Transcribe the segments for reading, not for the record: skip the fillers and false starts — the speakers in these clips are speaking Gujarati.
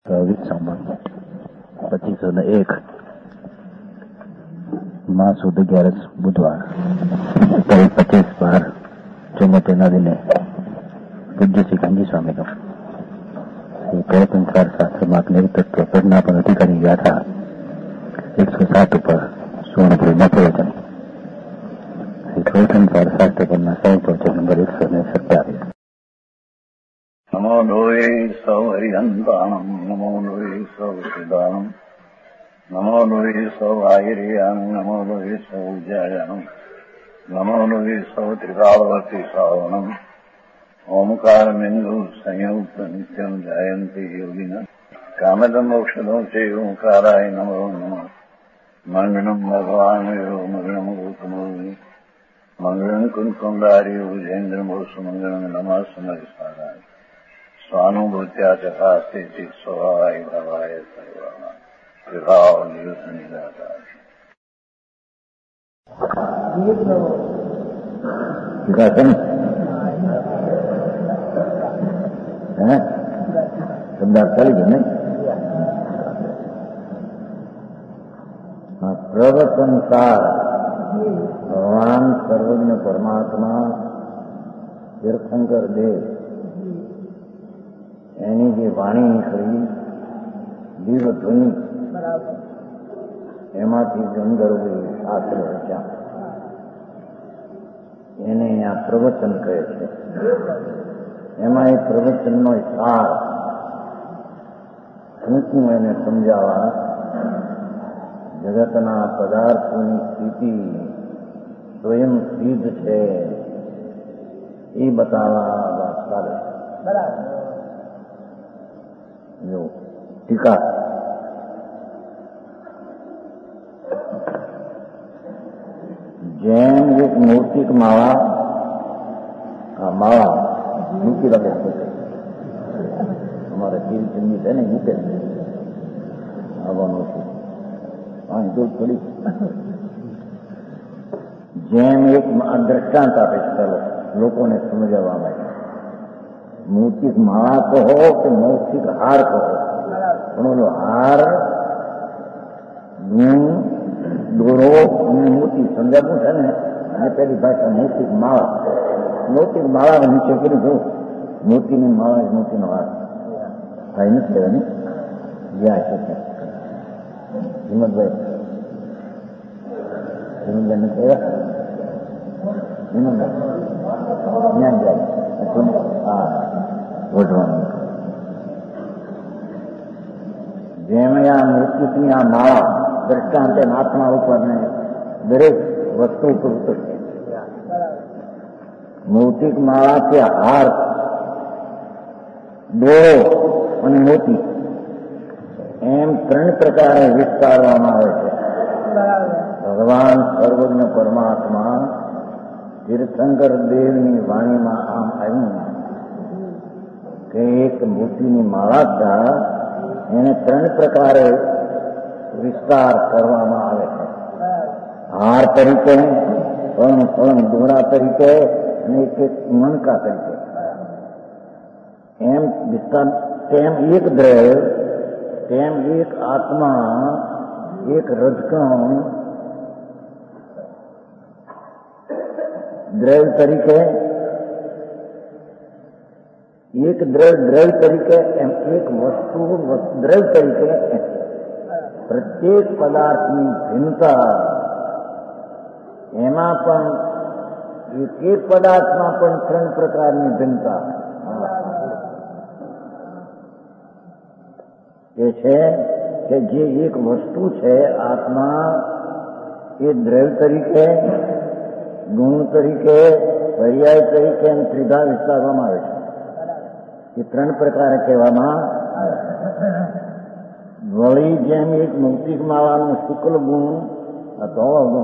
સંબંધ 2501 माह सुद 11 बुधवार 25/12/74 दिने पूज्य श्री कांजी स्वामी का श्री संसार शास्त्र मार्ग निरुक्त प्रज्ञापन अधिकारी गाथा 107 पर सुवर्णपुरी न प्रवचन श्री संसार शास्त्र पर प्रवचन नंबर 127। नमो लोये सौ हरिहंताणम् नमो लोये सौ सिदानम् नमो लोये सौ आयर्यानम् नमो लोये सौ उज्जायानम् नमो लोये सौ त्रिकालवर्ति सावनम् ओंकारमिन्दु संयुक्त नित्यम् जायन्ति योगिनः कामदमोक्षदो च ओंकाराय नमो नमः मङ्गलम् भगवान् मङ्गलम् गौतमोऽग्नि मङ्गलम् कुन्कुण्डार्यो विजेन्द्रमो सुमङ्गलम् नमः समरिसाराय स्वानुभूत्या चकास्ते चित् स्वभावाय भवाय सर्वाणां विभाव नियुक्त निराकार प्रवचनकार भगवान सर्वज्ञ परमात्मा तीर्थंकर देव એની જે વાણી નીકળી દિવ્ય ધ્વનિ એમાંથી ગંધર્વે શાસ્ત્ર રચ્યા એને આ પ્રવચન કહે છે। એમાં એ પ્રવચનનો સાર ટૂંકું એને સમજાવવા જગતના પદાર્થોની સ્થિતિ સ્વયં સિદ્ધ છે એ બતાવવા વાત કરે છે। जो टीका जैन एक मूर्तिक माला माला मूर्ति लगे हमारे तीर चंदी है नहीं मूके हाँ तो थोड़ी जैन एक दृष्टांत आपे चलो लोगों ने समझवा में मौखिक माला कहो कि मौखिक हार कहो પણ હાર દોરો અને મોતી સમજાવું છે ને અને પેલી ભાષા મૌખિક માળા નીચે કર્યું જો મોતીની માળા મોતીનો હાર હા એ નથી કહેવાય ને જ્યાં છે હિંમતભાઈ નથી કહેવા હિંમતભાઈ ત્યાં જાય હા વધવાનું જેમ આ મૃત્યુની આ માળા દ્રષ્ટાંતે આત્મા ઉપર ને દરેક વસ્તુ ઉપર ઉતરશે। મૌખિક માળા કે હાર દોરો અને મોતી એમ ત્રણ પ્રકારે વિસ્તારવામાં આવે છે। ભગવાન સર્વજ્ઞ પરમાત્મા તીર્થંકર દેવની વાણીમાં આમ આવ્યું કે એક મોતીની માળા હતા એને ત્રણ પ્રકારે વિસ્તાર કરવામાં આવે છે। હાર તરીકે પણ દોરા તરીકે અને એક મણકા તરીકે એમ વિસ્તાર તેમ એક દ્રવ્ય તેમ એક આત્મા એક રજકણ દ્રવ્ય તરીકે એક દ્રવ્ય તરીકે એમ એક વસ્તુ દ્રવ્ય તરીકે પ્રત્યેક પદાર્થની ભિન્નતા એમાં પણ એક પદાર્થમાં પણ ત્રણ પ્રકારની ભિન્નતા એ છે કે જે એક વસ્તુ છે આત્મા એ દ્રવ્ય તરીકે ગુણ તરીકે પર્યાય તરીકે અને ત્રિધા વિસ્તારવામાં આવે છે। એ ત્રણ પ્રકારે કહેવામાં વળી જેમ એક મૌખિક માળાનો શુક્લ ગુણ ધોળો ગુણ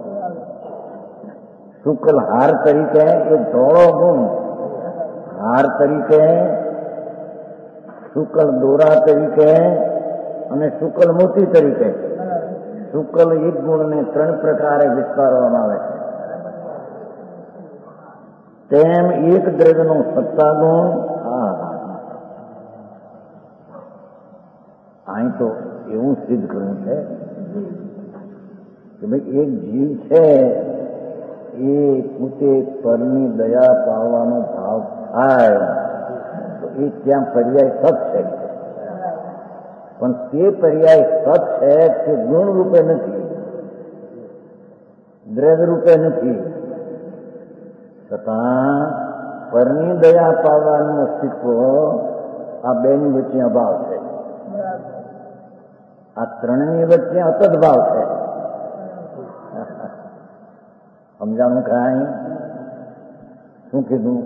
શુક્લ હાર તરીકે એ ધોળો ગુણ હાર તરીકે શુક્લ દોરા તરીકે અને શુક્લ મોતી તરીકે શુક્લ એક ગુણને ત્રણ પ્રકારે વિસ્તારવામાં આવે છે। તેમ એક દ્રવ્યનો સત્તા ગુણ તો એવું સિદ્ધ કરવું છે કે ભાઈ એક જીવ છે એ પોતે પરની દયા પાવવાનો ભાવ થાય તો એ ત્યાં પર્યાય સત છે, પણ તે પર્યાય સત છે તે ગુણ રૂપે નથી, દ્રવ્ય રૂપે નથી. છતાં પરની દયા પાવવાનું અસ્તિત્વ આ બેની વચ્ચે અભાવ છે, આ ત્રણની વચ્ચે અતદ ભાવ છે. સમજાણું કાંઈ? શું કીધું?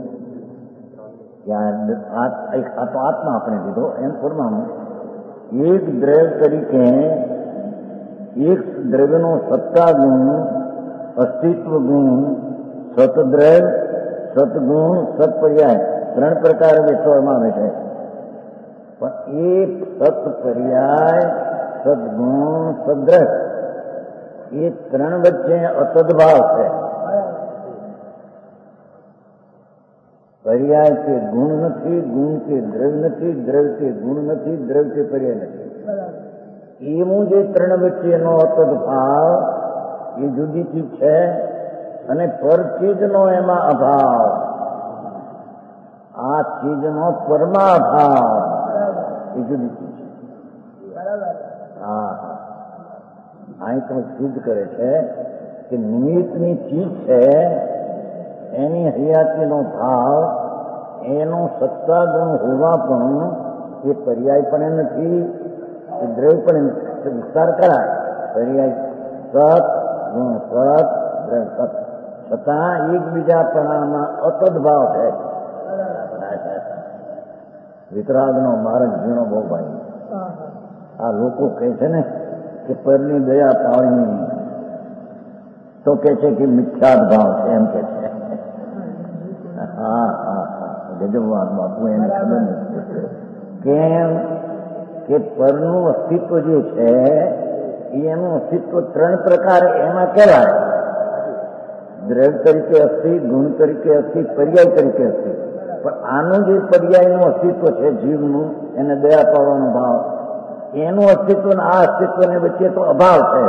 આ તો આત્મા આપણે કીધો એમ પરમાણુ એક દ્રવ્ય તરીકે એક દ્રવ્યનો સત્તા ગુણ, અસ્તિત્વ ગુણ, સતદ્રવ્ય, સદગુણ, સત્પર્યાય ત્રણ પ્રકાર વિશ્વમાં આવે છે. પણ એ સત્પર્યાય, સદગુણ, સદ્રવ્ય એ ત્રણ વચ્ચે અતદભાવ છે. પર્યાય તે ગુણ નથી, ગુણ તે દ્રવ્ય નથી, દ્રવ્ય તે ગુણ નથી, દ્રવ્ય તે પર્યાય નથી. એવું જે ત્રણ વચ્ચેનો અતદભાવ એ જુદી ચીજ છે અને પર ચીજનો એમાં અભાવ, આ ચીજનો પરમાભાવ એ જુદી ચીજ છે. હા, અહીં તો સિદ્ધ કરે છે કે નિમિત્તની ચીજ છે એની હયાતીનો ભાવ, એનો સત્તા ગુણ હોવા પણ એ પર્યાય પણ નથી, એ દ્રવ્ય પણ વિસ્તાર કરાય. પર્યાય સત, ગુણ સત, દ્રવ્ય સત, છતાં એકબીજા પણામાં અતદભાવ છે. વિતરાગનો માર્ગ ઝીણો બહુ ભાઈ. આ લોકો કહે છે ને કે પરની દયા પાણી તો કે છે કે મિથ્યાદ ભાવ છે, એમ કે છે. હા હા હા, ગજબવાદ બાપુ એને ખબર નથી કેમ કે પરનું અસ્તિત્વ જે છે એનું અસ્તિત્વ ત્રણ પ્રકાર એમાં કહેવાય. દ્રવ્ય તરીકે અસ્તિ, ગુણ તરીકે અસ્તિ, પર્યાય તરીકે અસ્તિ. પણ આનું જે પર્યાયનું અસ્તિત્વ છે જીવનું, એને દયા પાવાનો ભાવ, એનું અસ્તિત્વ ને આ અસ્તિત્વને વચ્ચે તો અભાવ છે.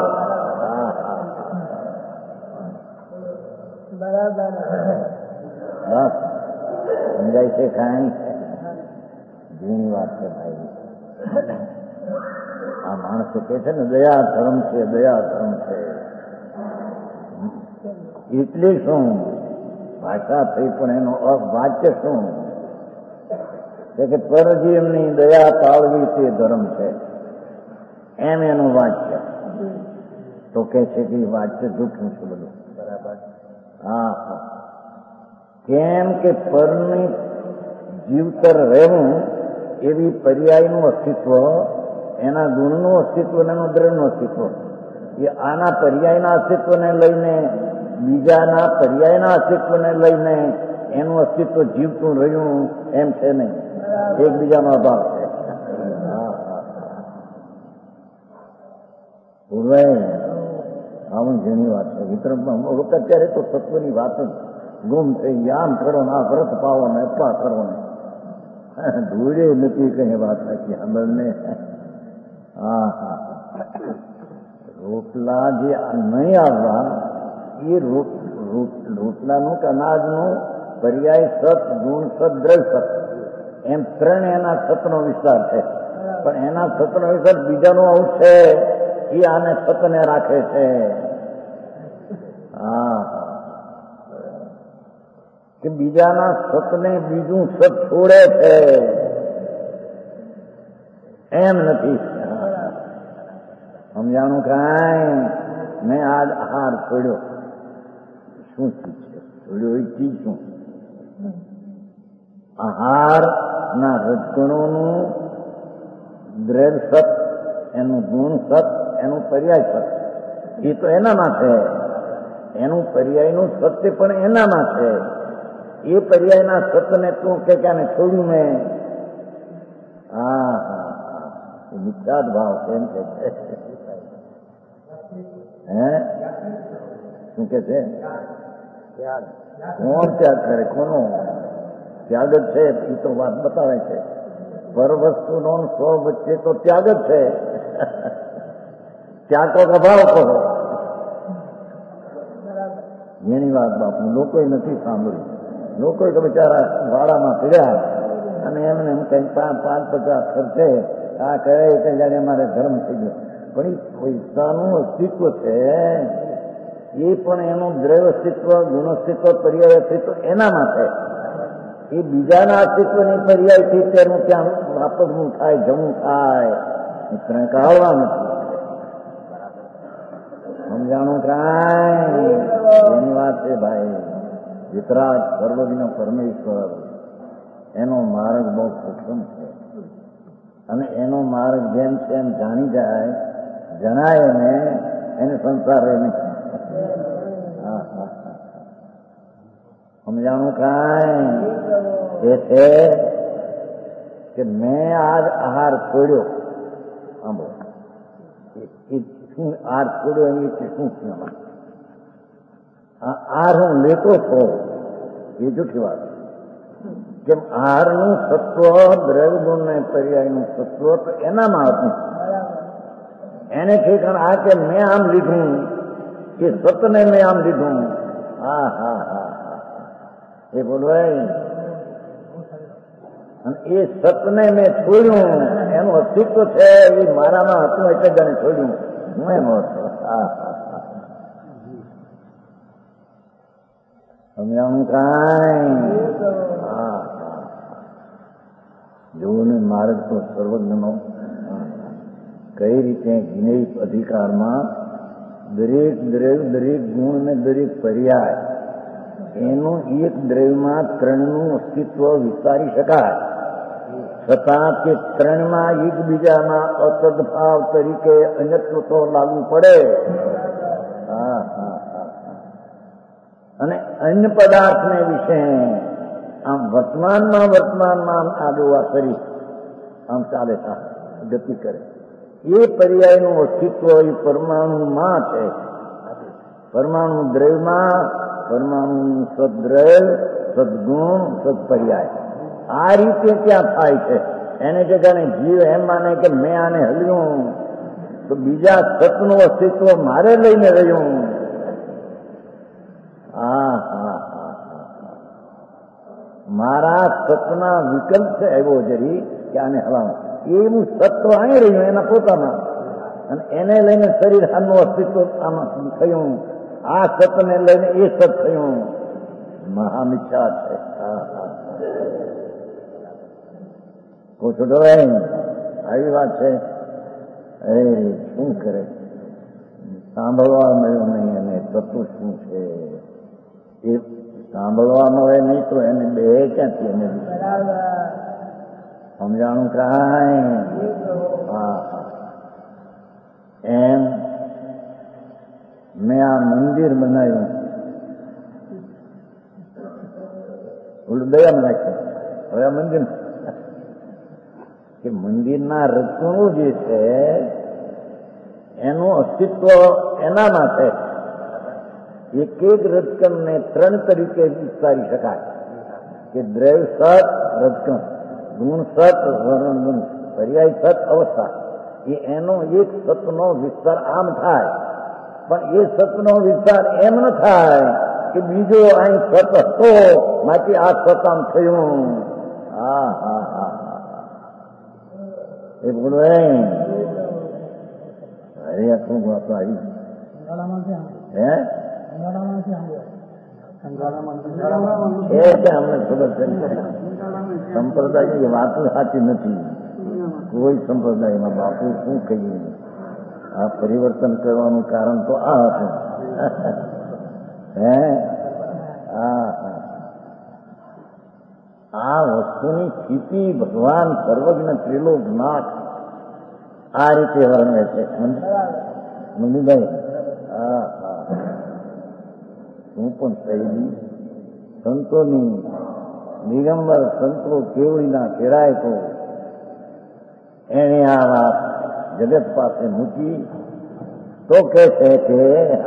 બરાબર, બસ સમજાય છે કાંઈ? જૂની વાત છે ભાઈ. આ માણસો કે છે ને દયા ધર્મ છે, દયા ધર્મ છે. એટલે શું? ભાષા થઈ પણ એનો વાચ્ય શું કે પરજીવની દયા પાળવી તે ધર્મ છે, એમ એનું વાચ્ય. તો કે છે કે વાચ્ય જૂઠું છે બધું. બરાબર. હા હા, કેમ કે પરની જીવતર રહેવું એવી પર્યાયનું અસ્તિત્વ, એના ગુણનું અસ્તિત્વ, એનું દ્રવ્યનું અસ્તિત્વ, એ આના પર્યાયના અસ્તિત્વને લઈને, બીજાના પર્યાયના અસ્તિત્વને લઈને એનું અસ્તિત્વ જીવતું રહ્યું એમ છે નહીં, એકબીજાનો અભાવ છે. પૂર્વે આવું જેની વાત છે. વિતરણમાં અત્યારે તો તત્વની વાત જ ગુમ થઈ ગઈ. આમ કરો ને આ વ્રત પાવો ને અપા કરો ને ધૂળે નથી કઈ વાત નાખી સાંભળને. હા હા, રોટલા જે નહીં આવવા એ રોટલાનું કે અનાજનું પર્યાય સત, ગુણ સત, દ્રવ્ય સત એમ ત્રણ એના સતનો વિસ્તાર છે. પણ એના સતનો વિસ્તાર બીજાનો અંશ છે એ આને સતને રાખે છે. હા, કે બીજાના સતને બીજું સત છોડે છે એમ નથી. સમજાણું કાંઈ? મેં આજ આહાર છોડ્યો. શું ચીજ છે છોડ્યો? એ ચીજ શું? આહારના રજગુણોનું દ્રવ્ય સત, એનું ગુણ સત, એનું પર્યાય સત, એ તો એનામાં છે. એનું પર્યાયનું સત્ય પણ એનામાં છે. એ પર્યાયના સતને તું કે ક્યાંને છોડ્યું મેં? હા હા, એ મિથ્યાદ ભાવ છે એમ કે છે. હે શું કે છે? કોણ ત્યાગ કરે? કોનો ત્યાગ જ છે? એ તો વાત બતાવે છે. પર વસ્તુનો સ્વ વચ્ચે તો ત્યાગ જ છે. ત્યાં કોક અભાવ કહો. એની વાત બાપુ લોકોએ નથી સાંભળી. લોકોએ તો બિચારા વાડામાં પીડ્યા અને એમને એમ કંઈ 5-50 ખર્ચે આ કહે કે જાણે અમારે ધર્મ થઈ ગયો. પણ એ પૈસાનું અસ્તિત્વ છે એ પણ એનું દ્રવ્ય અસ્તિત્વ, ગુણ અસ્તિત્વ, પર્યાય અસ્તિત્વ એના માટે. એ બીજાના અસ્તિત્વની પર્યાયથી તેનું ત્યાં વાપરવું થાય, જમવું થાય, મિત્રને કાઢવા નથી. સમજાણું કાંઈ એની વાત છે ભાઈ. વિતરાગ સર્વજ્ઞ પરમેશ્વર એનો માર્ગ બહુ સૂક્ષ્મ છે અને એનો માર્ગ જેમ છે એમ જાણી જાય, જણાય ને એને સંસાર રહે નહીં. સમજાણું કાંઈ એ છે કે મેં આજ આહાર છોડ્યો. શું આહાર છોડ્યો એની શું છે? આહાર હું લેતો છો એ જૂઠી વાત. કેમ આહારનું સત્વ, દ્રવ્યગુણ ને પર્યાયનું સત્વ તો એનામાં હતું. એને ઠેકાણ આ કે મેં આમ લીધું, કે સતને મેં આમ લીધું. હા હા હા એ બોલવાય. અને એ સતને મેં છોડ્યું, એનું અસ્તિત્વ છે એ મારામાં હતું એટલે જ એને છોડ્યું. હું એમ હતો. હા હા સમજાણું કાંઈ? હા જોવું ને માર્ગ તો સર્વજ્ઞનો કઈ રીતે જ્ઞેય અધિકારમાં દરેક દ્રવ્ય, દરેક ગુણ ને દરેક પર્યાય એનું એક દ્રવ્યમાં ત્રણનું અસ્તિત્વ વિચારી શકાય, છતાં તે ત્રણમાં એકબીજાના અતદભાવ તરીકે અન્યત્વ તો લાગુ પડે. હા હા અને અન્ય પદાર્થને વિશે આમ વર્તમાનમાં આદોવા શરીર આમ ચાલે ગતિ કરે. એ પર્યાયનું અસ્તિત્વ એ પરમાણુમાં છે. પરમાણુ દ્રવ્યમાં પરમાણુનું સદ્દ્રવ્ય, સદગુણ, સદપર્યાય આ રીતે ત્યાં થાય છે. એને જગ્યાને જીવ એમ માને કે મેં આને હલ્યું તો બીજા સતનું અસ્તિત્વ મારે લઈને રહ્યું. હા હા હા મારા સતના વિકલ્પ છે એવો જરી કે આને હલાવું. એવું સત્વ અહીં રહ્યું એના પોતામાં અને એને લઈને શરીર આનું અસ્તિત્વ આમાં થયું. આ સતને લઈને એ સત થયું. મહામિચ્છા છે. પૂછો તો આવી વાત છે. શું કરે સાંભળવા મળ્યું નહીં અને તત્વ શું છે એ સાંભળવા મળે નહીં તો એને બે ક્યાંથી એને સમજાણું કાંઈ? હા એમ મેં આ મંદિર બનાવ્યું, ઓલું દયામાં નાખ્યું. હવે આ મંદિર કે મંદિરના રચનું જે છે એનું અસ્તિત્વ એનામાં છે. એક એક રજકણને ત્રણ તરીકે વિસ્તારી શકાય કે દ્રવ્ય સત રજકણ, ગુણ સત વર્ણન, પર્યાય સત અવસ્થા. એ એનો એક સતનો વિસ્તાર આમ થાય, પણ એ સતનો વિસ્તાર એમ ન થાય કે બીજો અહીં સત હતો માંથી આ સત આમ થયું. હા હા હા એ બોલો અરે આટલું વાત આવી હે અમને ખબર છે. સંપ્રદાયની વાત સાચી નથી. કોઈ સંપ્રદાયમાં બાપુ શું કહીએ, આ પરિવર્તન કરવાનું કારણ તો આ હતું. હે આ વસ્તુની સ્થિતિ ભગવાન સર્વજ્ઞ ત્રિલોકનાથ આ રીતે વર્ણવે છે. મંદુભાઈ હું પણ શૈલી સંતોની દિગંબર સંતો કેવડીના કેરાય તો એને આ વાત જગત પાસે મૂકી તો કે છે કે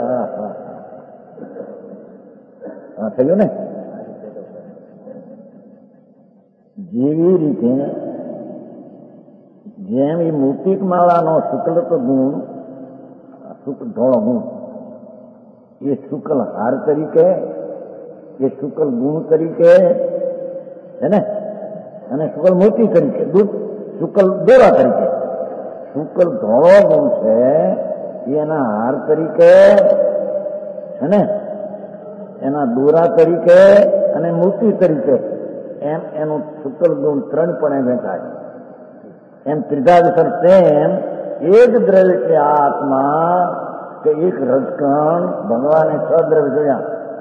હા થયું ને. જેવી રીતે જેમ એ મૂર્તિકમાળાનો શુક્લત ગુણ, ધોળો ગુણ, એ શુક્લ હાર તરીકે, એ શુક્લ ગુણ તરીકે છે ને, અને શુક્લ મૂર્તિ તરીકે, શુક્લ દોરા તરીકે, શુક્લ ધોળો ગુણ છે એના હાર તરીકે છે ને, એના દોરા તરીકે અને મૂર્તિ તરીકે, એમ એનું શુક્લ ગુણ ત્રણપણે વેચાય. એમ ત્રીજા વિસર તેમ એ જ દ્રવ્ય કે આત્મા કે એક રજકણ ભગવાને સદ્રવ્ય જોયા.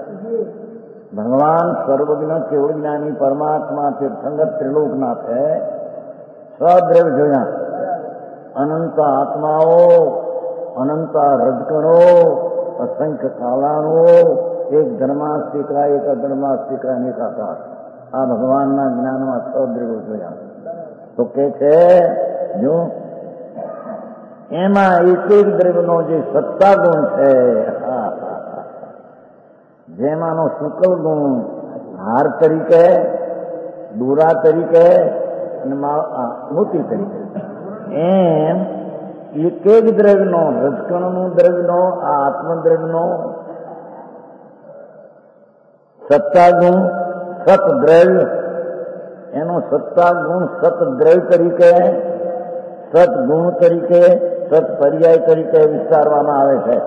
ભગવાન સર્વજ્ઞ કેવળ જ્ઞાની પરમાત્મા તીર્થંગત ત્રિલોકનાથ છે. સદ્રવ્ય જોયા. અનંત આત્માઓ, અનંત રજકણો, અસંખ્ય કાલાણો, એક ધર્માસ્તિકા, એક અધર્માસ્તિકા, અનેક આકાશ. આ ભગવાનના જ્ઞાનમાં સદ્રવ્યો જોયા. તો કે છે જો એમાં એક એક દ્રવ્યનો જે સત્તા ગુણ છે, જેમાંનો શુક્લ ગુણ હાર તરીકે, દોરા તરીકે અને મોતી તરીકે, એમ એક એક દ્રવ્યનો, રજકણનું દ્રવ્યનો, આ આત્મદ્રવ્યનો સત્તા ગુણ, સત દ્રવ્ય, એનો સત્તા ગુણ સત દ્રવ્ય તરીકે, સત ગુણ તરીકે, સત પર્યાય તરીકે વિસ્તારવામાં આવે છે.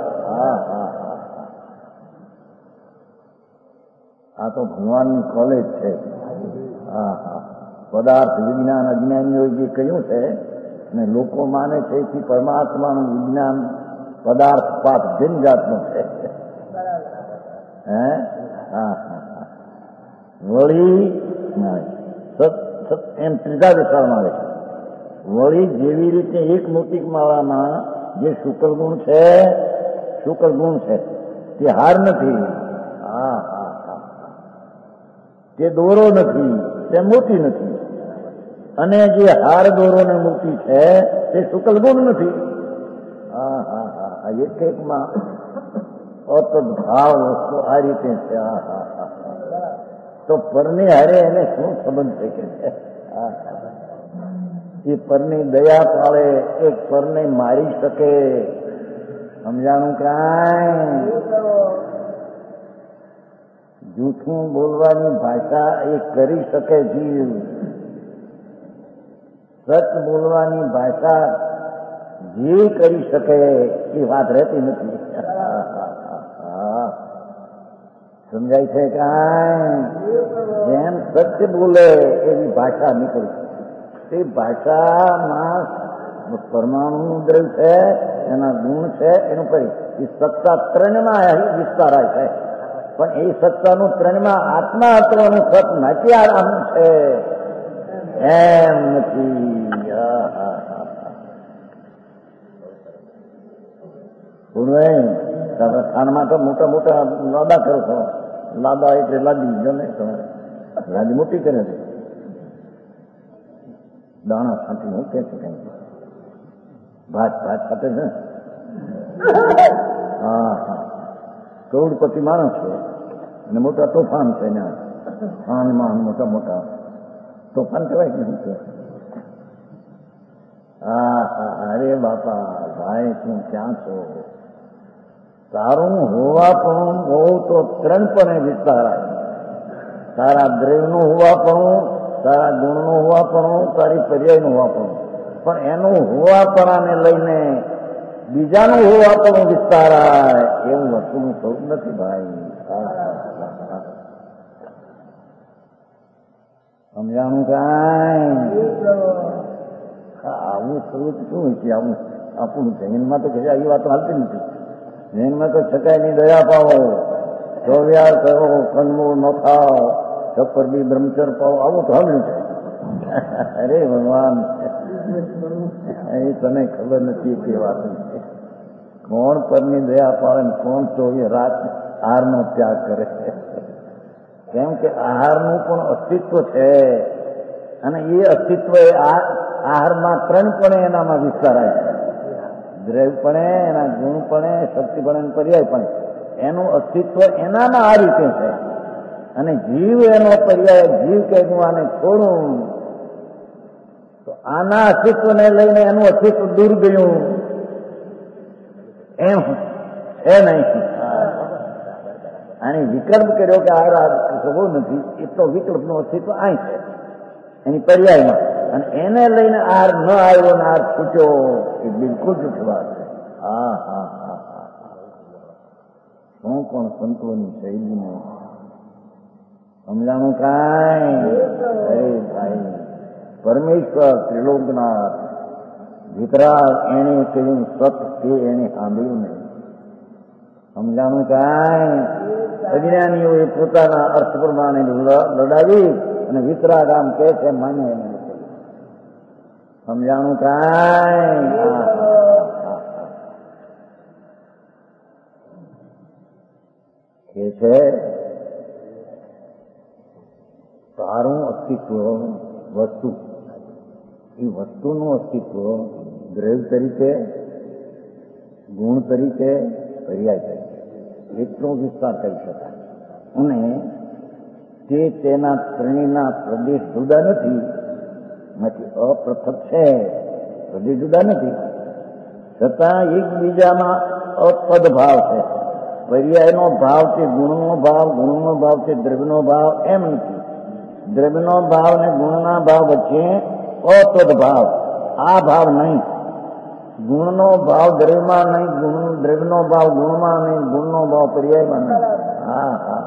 આ તો ભગવાનની કોલેજ છે. પદાર્થ વિજ્ઞાન અજ્ઞાનીઓ જે કહ્યું છે ને લોકો માને છે કે પરમાત્માનું વિજ્ઞાન પદાર્થ પાઠ ભિન્ન જાતનું છે. વળી એમ ત્રીજા વિસ્તારમાં આવે છે. વળી જેવી રીતે એક મૂર્તિકમાળામાં જે શુક્લ ગુણ છે, શુક્લ ગુણ છે તે હાર નથી, તે દોરો નથી, તે મોતી નથી, અને જે હાર દોરો ને મોતી છે તે શુક્લ ગુણ નથી. એક એકમાં અતદ ભાવ વસ્તુ આ રીતે છે. તો પરની હારે એને શું સંબંધ છે કે એ પરની દયા પાળે, એક પરને મારી શકે, સમજાણું કાંઈ? જૂઠું બોલવાની ભાષા એ કરી શકે જીવ, સચ બોલવાની ભાષા જીવ કરી શકે એ વાત રહેતી નથી. સમજાય છે કાંઈ? જેમ સત્ય બોલે એવી ભાષા નીકળી, તે ભાષામાં પરમાણુનું દ્રવ્ય છે, એના ગુણ છે, એનું કરી એ સત્તા ત્રણમાં વિસ્તારાય છે. પણ એ સત્તાનું ત્રણમાં આત્મા અત્રનું સત નથી આરામ છે એમ નથી. ખાનમાં તો મોટા મોટા લાદા કરો છો, લાદા એટલે લાદી ગમે તમારે, લાદી મોટી કરે છે, દાણા છાંટી હું કે છે કઈ ભાત ભાત ખાતે છે. કરોડપતિ માણસ છે અને મોટા તોફાન છે ને, ખાનમાં મોટા મોટા તોફાન કહેવાય કે શું છે? અરે બાપા ભાઈ તું ક્યાં છો? તારું હોવા પણ બહુ તો ત્રણપણે વિસ્તારાય. તારા દ્રવ્યનું હોવાપણું, તારા ગુણનું હોવાપણું, તારી પર્યાયનું હોવાપણું, પણ એનું હોવાપણાને લઈને બીજાનું હોવાપણું વિસ્તારાય એવું વસ્તુનું સ્વરૂપ નથી ભાઈ. સમજાણું કાંઈ? આવું સ્વરૂપ શું છે? આવું આપણું જૈનમાં તો કહેવાય એ વાતો હાલતી નથી. જૈનમાં તો છકાયની દયા પાવો, ચોવ્યાર કરો, કંદમૂળ ન ખાઓ, છપ્પર બી બ્રહ્મચર પાવો, આવું તો સાંભળ્યું છે. અરે ભગવાન, એ તને ખબર નથી કે વાત છે. કોણ પરની દયા પાડે ને કોણ ચોવીસ રાત આહારનો ત્યાગ કરે છે? કેમ કે આહારનું પણ અસ્તિત્વ છે, અને એ અસ્તિત્વ એ આહારમાં ત્રણપણે એનામાં વિસ્તારાય છે. દ્રવ્યપણે, એના ગુણપણે, શક્તિપણે, પર્યાયપણે એનું અસ્તિત્વ એનામાં આ રીતે છે. અને જીવ એનો પર્યાય, જીવ કે હું આને છોડું તો આના અસ્તિત્વને લઈને એનું અસ્તિત્વ દૂર ગયું એમ છે નહીં. આની વિકલ્પ કર્યો કે આ સગો નથી, એ તો વિકલ્પનું અસ્તિત્વ અહીં છે એની પર્યાયમાં, અને એને લઈને આર ન આવ્યો ને આર છૂટ્યો એ બિલકુલ જૂઠી વાત છે. હા હા હા હા શું પણ સંતોની શૈલીને સમજાણું કાંઈ. અરે ભાઈ, પરમેશ્વર ત્રિલોકનાથ વિતરાગ એને કહ્યું સત તે એને સાંભળ્યું નહીં. સમજાણું કાંઈ. અજ્ઞાનીઓએ પોતાના અર્થ પ્રમાણે લડાવી અને વિતરાગ આમ કે છે માને એને સમજાણું કાંઈ. કે છે તારું અસ્તિત્વ વસ્તુ, એ વસ્તુનું અસ્તિત્વ દ્રવ્ય તરીકે, ગુણ તરીકે, પર્યાય તરીકે એટલો વિસ્તાર કરી શકાય. અને તે તેના ત્રણેયના પ્રદેશ જુદા નથી, અપૃથક છે, પ્રદેશ જુદા નથી, છતાં એકબીજામાં અપદ ભાવ છે. પર્યાયનો ભાવ છે ગુણનો ભાવ, ગુણનો ભાવ છે દ્રવ્યનો ભાવ, એમ નથી. દ્રવ્યનો ભાવ ને ગુણના ભાવ વચ્ચે અપદ ભાવ, આ ભાવ નહીં. ગુણનો ભાવ દ્રવ્યમાં નહીં, દ્રવ્યનો ભાવ ગુણમાં નહીં, ગુણનો ભાવ પર્યાયમાં નહીં. હા હા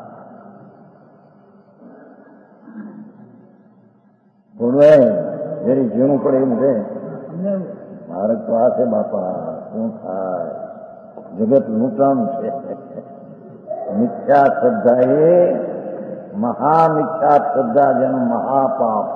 થોડું જરી ઝીણું પડે એમ છે. મારે તો આ છે બાપા, શું થાય, જગત લૂંટાણું છે. મિથ્યા શ્રદ્ધા એ મહામિથ્યા શ્રદ્ધા જેનું મહાપાપ,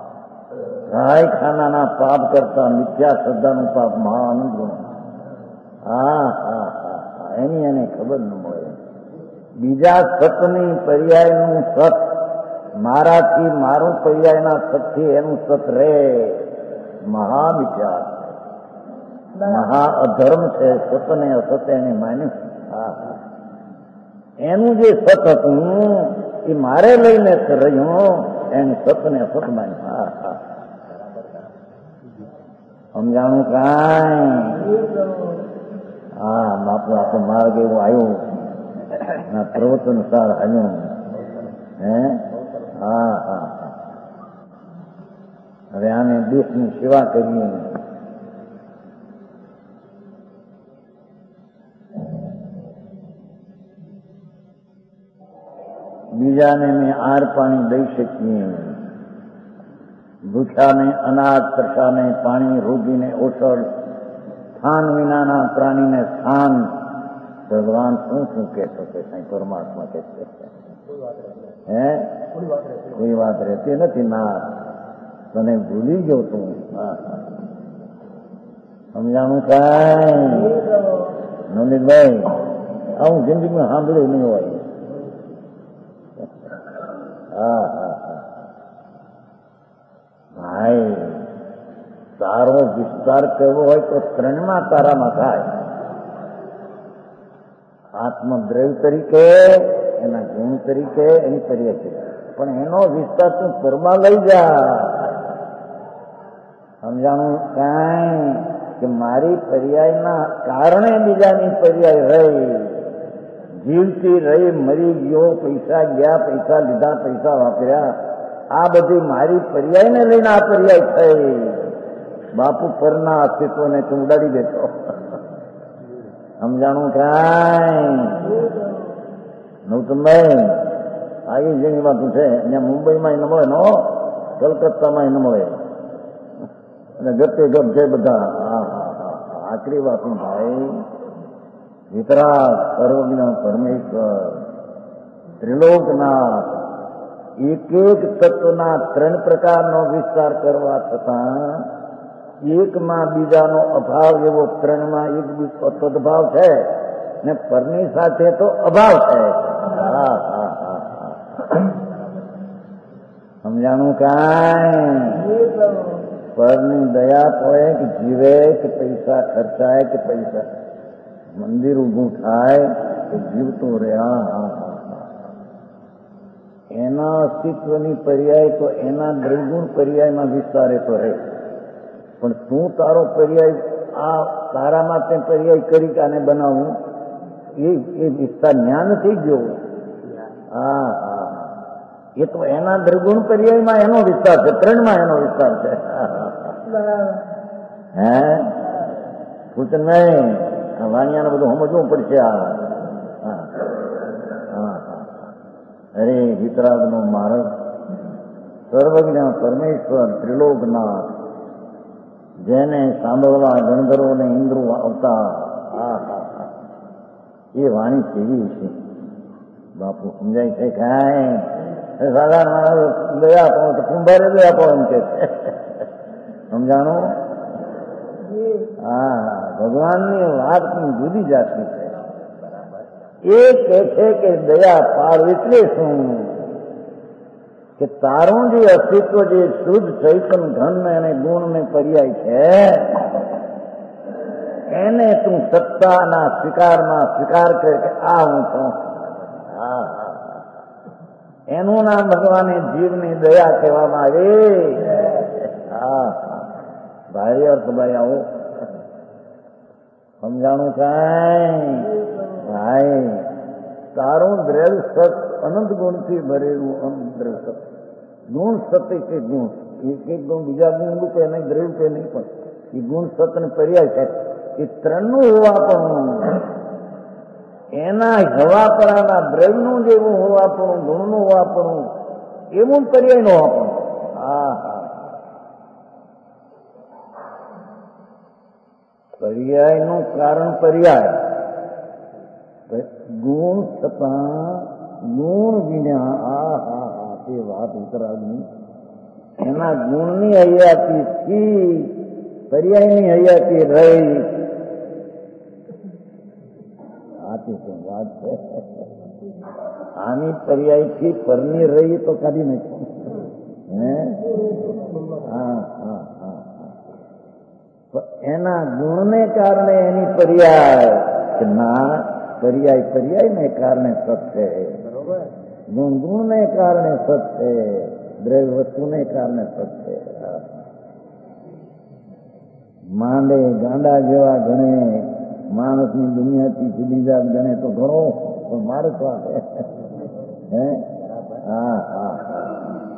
ખાનાના પાપ કરતા મિથ્યા શ્રદ્ધાનું પાપ મહાનંદ ગુણ. હા હા હા એની એને ખબર ન મળે. બીજા સતની પર્યાયનું સત, મારાથી મારું પર્યાયના સતથી એનું સત રે, મહામિથ્યા, મહા અધર્મ છે. સતને અસત એને માન્યું. હા હા એનું જે સત હતું એ મારે લઈને રહ્યું, એને સતને અસત માન્યું. હા હા સમજાણું કાંઈ. હા બાપુ આપણો માર્ગ એવો આવ્યો, પ્રવચન સાર હાલ્યું. હે હા હા હવે આને દેશની સેવા કરીએ. બીજાને મેં આર પાણી દઈ શકીએ, ભૂખ્યાને અનાજ, તરસાને પાણી, રોગીને ઓસળ, સ્થાન વિનાના પ્રાણીને સ્થાન. ભગવાન શું શું કહેતો છે કઈ પરમાત્મા કે છે? હે કોઈ વાત રહેતી નથી ના, તને ભૂલી ગયો તું. સમજાણું કાંઈ નવનીતભાઈ? આવું જિંદગીમાં સાંભળ્યું નહીં હોય. હા હા હા ભાઈ, તારો વિસ્તાર કરવો હોય તો ત્રણમાં તારામાં થાય. આત્મદ્રવ્ય તરીકે, એના ગુણ તરીકે, એની પર્યાય તરીકે. પણ એનો વિસ્તાર તું પરમાં લઈ જા. સમજાણું કાંઈ? કે મારી પર્યાયના કારણે બીજાની પર્યાય રહી, જીવતી રહી, મરી ગયો, પૈસા ગયા, પૈસા લીધા, પૈસા વાપર્યા, આ બધી મારી પર્યાયને લઈને આ પર્યાય થઈ. બાપુ પરના અસ્તિત્વને તું ઉડાડી દેતો. સમજાણું કાંઈ? નૌતમભાઈ આવી જેની વાતું છે. અહીંયા મુંબઈમાં ન મળે, નો કલકત્તામાં ન મળે, અને ગતે ગપ છે બધા. હા હા હા આકરી વાતું ભાઈ. વિતરાગ સર્વજ્ઞ પરમેશ્વર ત્રિલોકનાથ એક એક તત્વના ત્રણ પ્રકારનો વિસ્તાર કરવા છતાં એકમાં બીજાનો અભાવ એવો, ત્રણમાં એક તદભાવ છે ને પરની સાથે તો અભાવ છે. હા હા હા સમજાણું કાંઈ? પરની દયા પડે કે જીવે કે પૈસા ખર્ચાય કે પૈસા મંદિર ઊભું થાય કે જીવતું રહે. હા હા હા એના અસ્તિત્વની પર્યાય તો એના દ્રવ્યગુણ પર્યાયમાં વિસ્તારે તો રહે, પણ તું તારો પર્યાય આ તારામાં તે પર્યાય કરી કે આને બનાવવું એ વિસ્તાર જ્ઞાન થઈ ગયો. હા હા, એ તો એના દ્રવ્યગુણ પર્યાયમાં એનો વિસ્તાર છે, ત્રણમાં એનો વિસ્તાર છે. હે પૂછન વાણિયાને બધું સમજવું પડશે. અરે વિતરાગનો માર્ગ, સર્વજ્ઞ પરમેશ્વર ત્રિલોકનાથ, જેને સાંભળવા ગણધર્વોને ઇન્દ્રો આવતા, એ વાણી કેવી છે બાપુ, સમજાય છે? કાંઈ સાધારણ દયા આપો તો કુંભારે દયા આપો એમ કે છે, સમજાણું? હા, ભગવાનની વાત જુદી જાતની છે. એ કહે છે કે દયા પાડ એટલે શું? કે તારું જે અસ્તિત્વ, જે શુદ્ધ ચૈતન ધન અને ગુણ ને પર્યાય છે, એને તું સત્તાના સ્વીકારમાં સ્વીકાર કરે કે આ હું છું. હા, એનું નામ ભગવાને જીવની દયા કહેવામાં આવે. હા, ભાઈ અર્થ ભાઈ આવો સમજાણું? કાંઈ ભાઈ, તારું દ્રવ્ય સત અનંત ગુણથી ભરેલું અનંત દ્રવ્ય સત, ગુણ સત કે ગુણ એક એક ગુણ બીજા ગુણ રૂપે નહીં, દ્રવ્ય રૂપે નહીં, પણ એ ગુણ સત ને પર્યાય છે. એ ત્રણનું હોવાપણું, એના હવાપરાના દ્રવ્યનું જેવું હોવાપણું, ગુણનું હોવાપણું, એવું પર્યાયનું હોવાપણું. હા હા, પર્યાયનું કારણ પર્યાય, ગુણ છતાં ગુણ વિના. હા હા હા, તે વાત ઉતરાગની એના ગુણની હયાતીથી પર્યાયની હયાતી રહી. આ તે વાત છે. આની પર્યાયથી પરની રહી તો કાઢી નાખી. હે હા હા હા, એના ગુણને કારણે એની પર્યાય કે ના, પર્યાય પર્યાયને કારણે સત છે, ગુણ ગુણને કારણે સત છે, દ્રવ્ય વસ્તુને કારણે સત છે. માંડે ગાંડા જેવા ગણે, માણસની દુનિયાથી જુદી જાત ગણે તો ઘણો, પણ મારે તો હે હા હા હા,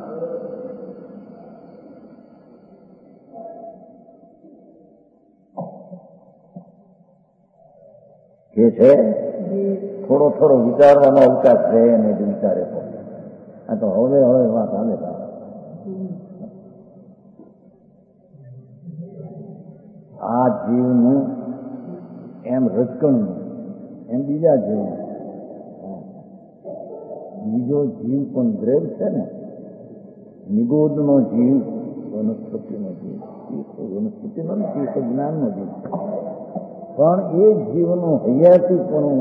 કે છે થોડો થોડો વિચારવાનો અવકાશ છે એને વિચારે તો. આ તો હવે હવે વાત હાલે. આ જીવનું એમ રચકણું, એમ બીજા જીવનું. બીજો જીવ પણ દ્રવ્ય છે ને, નિગોદનો જીવ, વનસ્પતિનો જીવ, વનસ્પતિનો નથી, જ્ઞાનનો જીવ. પણ એ જીવનું હયાતીપણું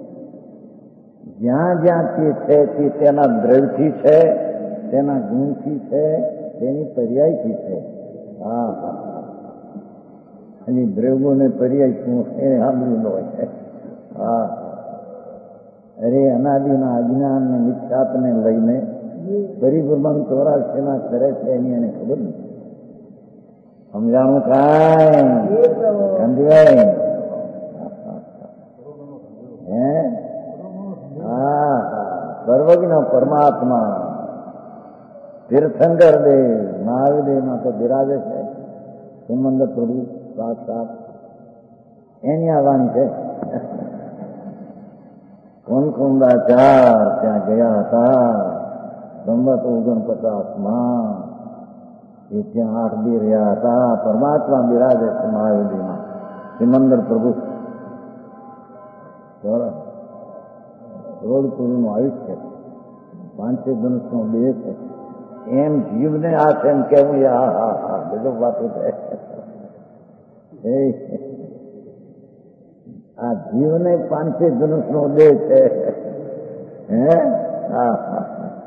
જ્યાં જ્યાં તે છે તે તેના દ્રવ્યથી છે, તેના ગુણથી છે, તેની પર્યાયથી છે. હા હા, અને દ્રવ્યોને પર્યાય શું એને સાંભળ્યું ન હોય. હા, અરે અનાદિના અજ્ઞાન ને મિથ્યાત્વને લઈને પરિભ્રમણ ચોરાશીના કરે છે, એની એને ખબર નથી. સમજાણું? કાંઈ સમજાય? હે હા, સર્વજ્ઞ પરમાત્મા તીર્થંકર દેવ મહાવીરદેવમાં તો બિરાજે છે, સિમંદર પ્રભુ સાક્ષાત એની આ વાણી છે. કુંકુંદાચાર ત્યાં ગયા હતા સંવત 49માં, એ ત્યાં 8 દી રહ્યા હતા. પરમાત્મા બિરાજે છે મહાવીરદેવમાં, સિમંદર પ્રભુ રોડપુરીનું આયુષ્ય, 500 ધનુષનો દેહ છે. એમ જીવને આ છે એમ કેવું, હા હા હા, બધું વાતો છે. આ જીવને 500 ધનુષનો દેહ છે. હે હા હા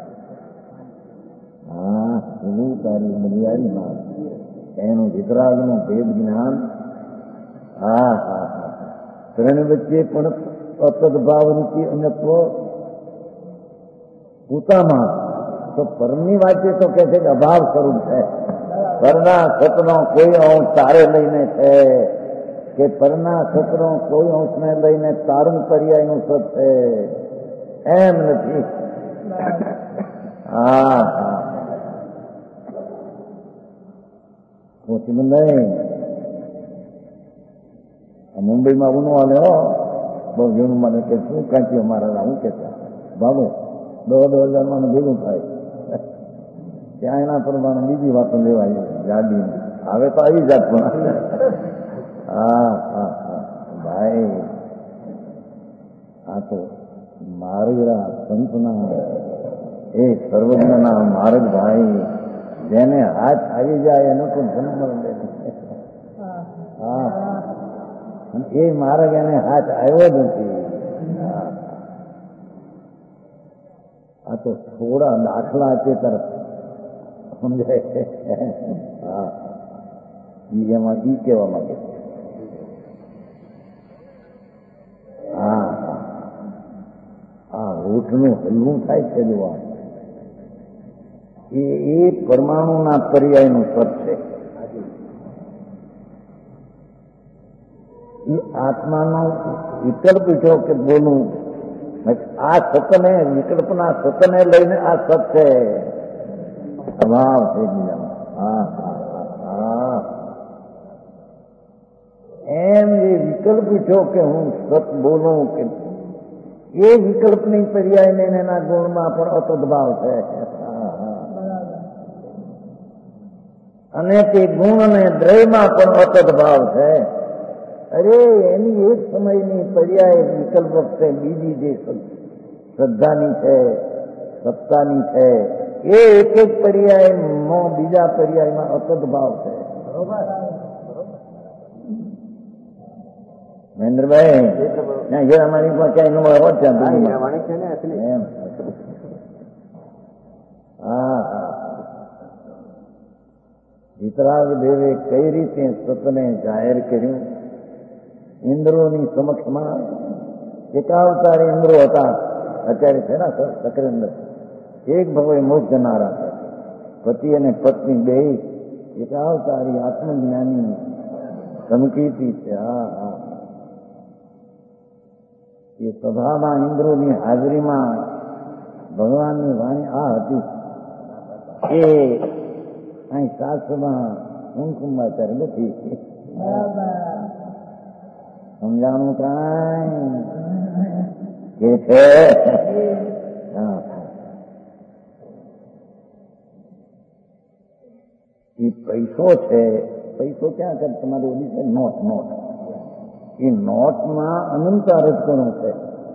હા, બધું તારી મર્યાદીમાં એનું વિતરાગનું ભેદ જ્ઞાન. હા હા હા, ત્રણ વચ્ચે પણ અતદ ભાવ રૂપી અન્યત્વ પોતામાં તો પરમની વાંચે તો કે છે કે અભાવ સ્વરૂપ છે. પરના સતનો કોઈ અંશ તારે લઈને છે કે પરના સતનો કોઈ અંશને લઈને તારું પર્યાયનું સત છે એમ નથી. હા હા પહોંચી બંધાઈ મુંબઈમાં ઉનો હાલે હો બહુ જૂનું મને કે શું કાંચી અમારા હું કેતા બાબુ 10,000 ભેગું થાય ત્યાં એના પ્રમાણે બીજી વાતો લેવાય ગાડી હવે તો આવી જાત પણ હા હા હા ભાઈ આ તો મારા સંતના એ સર્વજ્ઞના માર્ગ ભાઈ જેને હાથ આવી જાય એનો તો જન્મ હા એ માર્ગ એને હાથ આવ્યો જ નથી. આ તો થોડા દાખલા છે તરફ સમજાય. હા એમાં ઈ કહેવા માંગે છે. હા આ હોઠનું હલવું થાય છે જોવા એ પરમાણુના પર્યાયનું સત છે. એ આત્માનો વિકલ્પ જો કે બોલું આ સતને વિકલ્પના સતને લઈને આ સત છે. અભાવ થઈ ગયા. હા હા એમ એ વિકલ્પ છો કે હું સત બોલું કે એ વિકલ્પની પર્યાયને એના ગુણમાં પણ અતદભાવ છે. અને તે ગુણ અને દ્રયમાં પણ અતદભાવ છે. અરે એની એક સમયની પર્યાય વિકલ્પ વખતે બીજી જે શ્રદ્ધાની છે સત્તાની છે એ એક એક પર્યાયમાં બીજા પર્યાયમાં અતદભાવ છે. મહેન્દ્રભાઈ ત્યાં હીરામાણી માં ક્યાંય નો હોત ત્યાં એમ. હા હા વિતરાગ દેવે કઈ રીતે સતને જાહેર કર્યું ઇન્દ્રોની સમક્ષમાં. એકાવતારી ઇન્દ્રો હતા અત્યારે છે ને સકરેન્દ્ર એક ભવે મોક્ષ જનારા છે પતિ અને પત્ની બે એકાવતારી આત્મજ્ઞાની ધમકીતી છે. હા હા એ સભામાં ઇન્દ્રોની હાજરીમાં ભગવાનની વાણી આ હતી કે અહીં શાસ્ત્રમાં કુમકુમાચાર્ય નથી સમજાણું કાંઈ કે છે. એ પૈસો છે પૈસો ક્યાં કરે તમારી ઓલી છે નોટ નોટ એ નોટમાં અનંત રજકણો છે.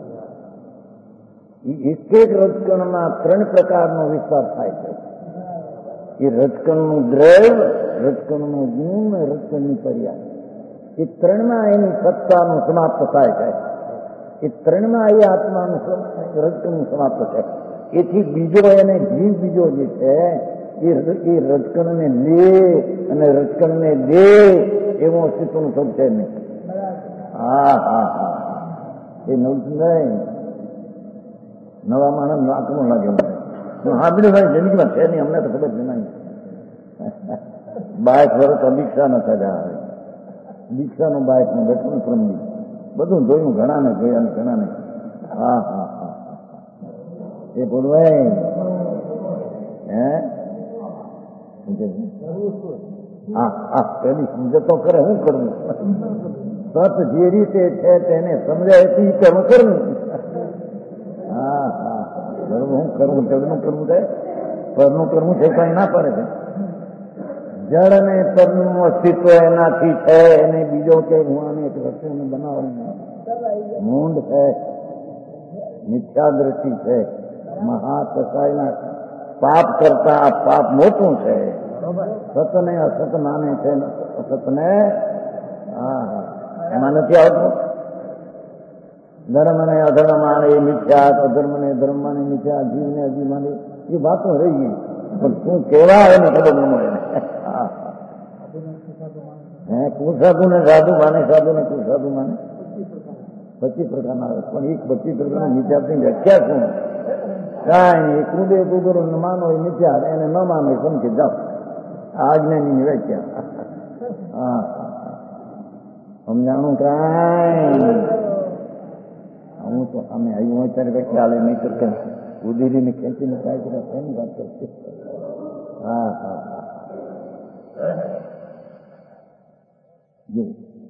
એ એક એક રજકણમાં 3 પ્રકારનો વિસ્તાર થાય છે. એ રજકણનું દ્રવ્ય રજકણનું ગુણ રજકણની પર્યાય એ 3માં એની સત્તાનું સમાપ્ત થાય છે. એ 3માં એ આત્માનું રજકણનું સમાપ્ત છે. એથી બીજો એને જીવ બીજો જે છે એ રજકણને લે અને રજકણને દે એવો અસ્તિત્વનું શબ્દ છે નહીં. હા હા હા એ નહીં નવા માણસ નાકનું લાગે મને સાંભળ્યું ભાઈ જિંદગીમાં છે નહીં અમને તો ખબર છે નહીં. 22 વર્ષ દીક્ષા ન થયા દીક્ષાનું 22 બેઠું પ્રમદી બધું જોયું ઘણા ને જોયા ને ઘણા ને. હા હા હા એ બોલવાય હે હા હા પેલી સમજતો કરે શું કરવું સત જે રીતે છે તેને સમજાય એ કરવું કરવું. હા હા હું કરવું જળનું કરવું છે પરનું કરવું છે કઈ ના પડે છે. જળ અને પરનું અસ્તિત્વ એનાથી છે એને બીજો કે હું આને એક રસ્તે બનાવવાનું મૂંડ છે મિથ્યા દ્રષ્ટિ છે મહાસસાયના પાપ કરતા આ પાપ મોટું છે. સતને અસત માને છે અસતને હા હા એમાં નથી આવતું. ધર્મ ને અધર્મ માને એ મિથ્યા અધર્મ ને ધર્મ માને મિથ્યા જીવ ને અજીવ માને એ વાતો રહી ગઈ પણ શું કહેવાય એને ખબર ન મળે. હે કુસાધુ ને સાધુ માને સાધુ ને કુસાધુ માને 25 પ્રકારના આવે પણ એક 25 પ્રકારના મિથ્યાની વ્યાખ્યા શું કાંઈ નહીં, કુદે કુદરો માનો એ મિથ્યા, એને ન માનો એ સમજી જાઓ. આજ્ઞાની વ્યાખ્યા. હા, સમજાણું કાંઈ. હું તો અમે આવ્યું હોય ત્યારે કઈ ચાલે નહીં તો કેમ ઉદીરીને ખેંચીને કાંઈ કર્યા એની વાત કરશે. હા હા જો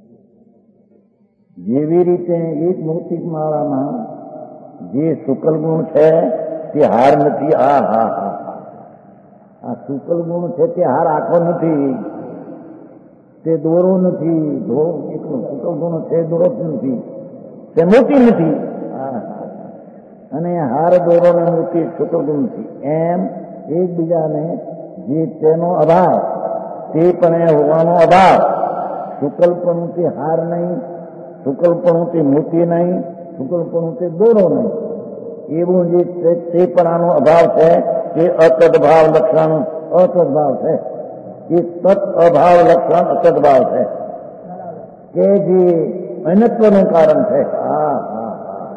જેવી રીતે એક ભૌતિક માળામાં જે શુકલ ગુણ છે તે હાર નથી. હા હા હા આ શુકલ ગુણ છે તે હાર આખો નથી, તે દોરો નથી. એકલો શુકલ ગુણ છે, દોરો નથી, તે મોટી નથી. અને હાર દોરો ને મોટી શુકલ ગુણ નથી. એમ એકબીજાને જે તેનો અભાવ તે પણ હોવાનો અભાવ, શુકલપણું તે હાર નહીં, શુકલપણું તે મોતી નહીં, શુકલપણું તે દોરો નહીં, એવું જે તે પણ આનો અભાવ છે તે અતદભાવ લક્ષણ અતદભાવ છે. એ તત અભાવ લક્ષણ અતદભાવ છે કે જે અનત્વનું કારણ છે. હા હા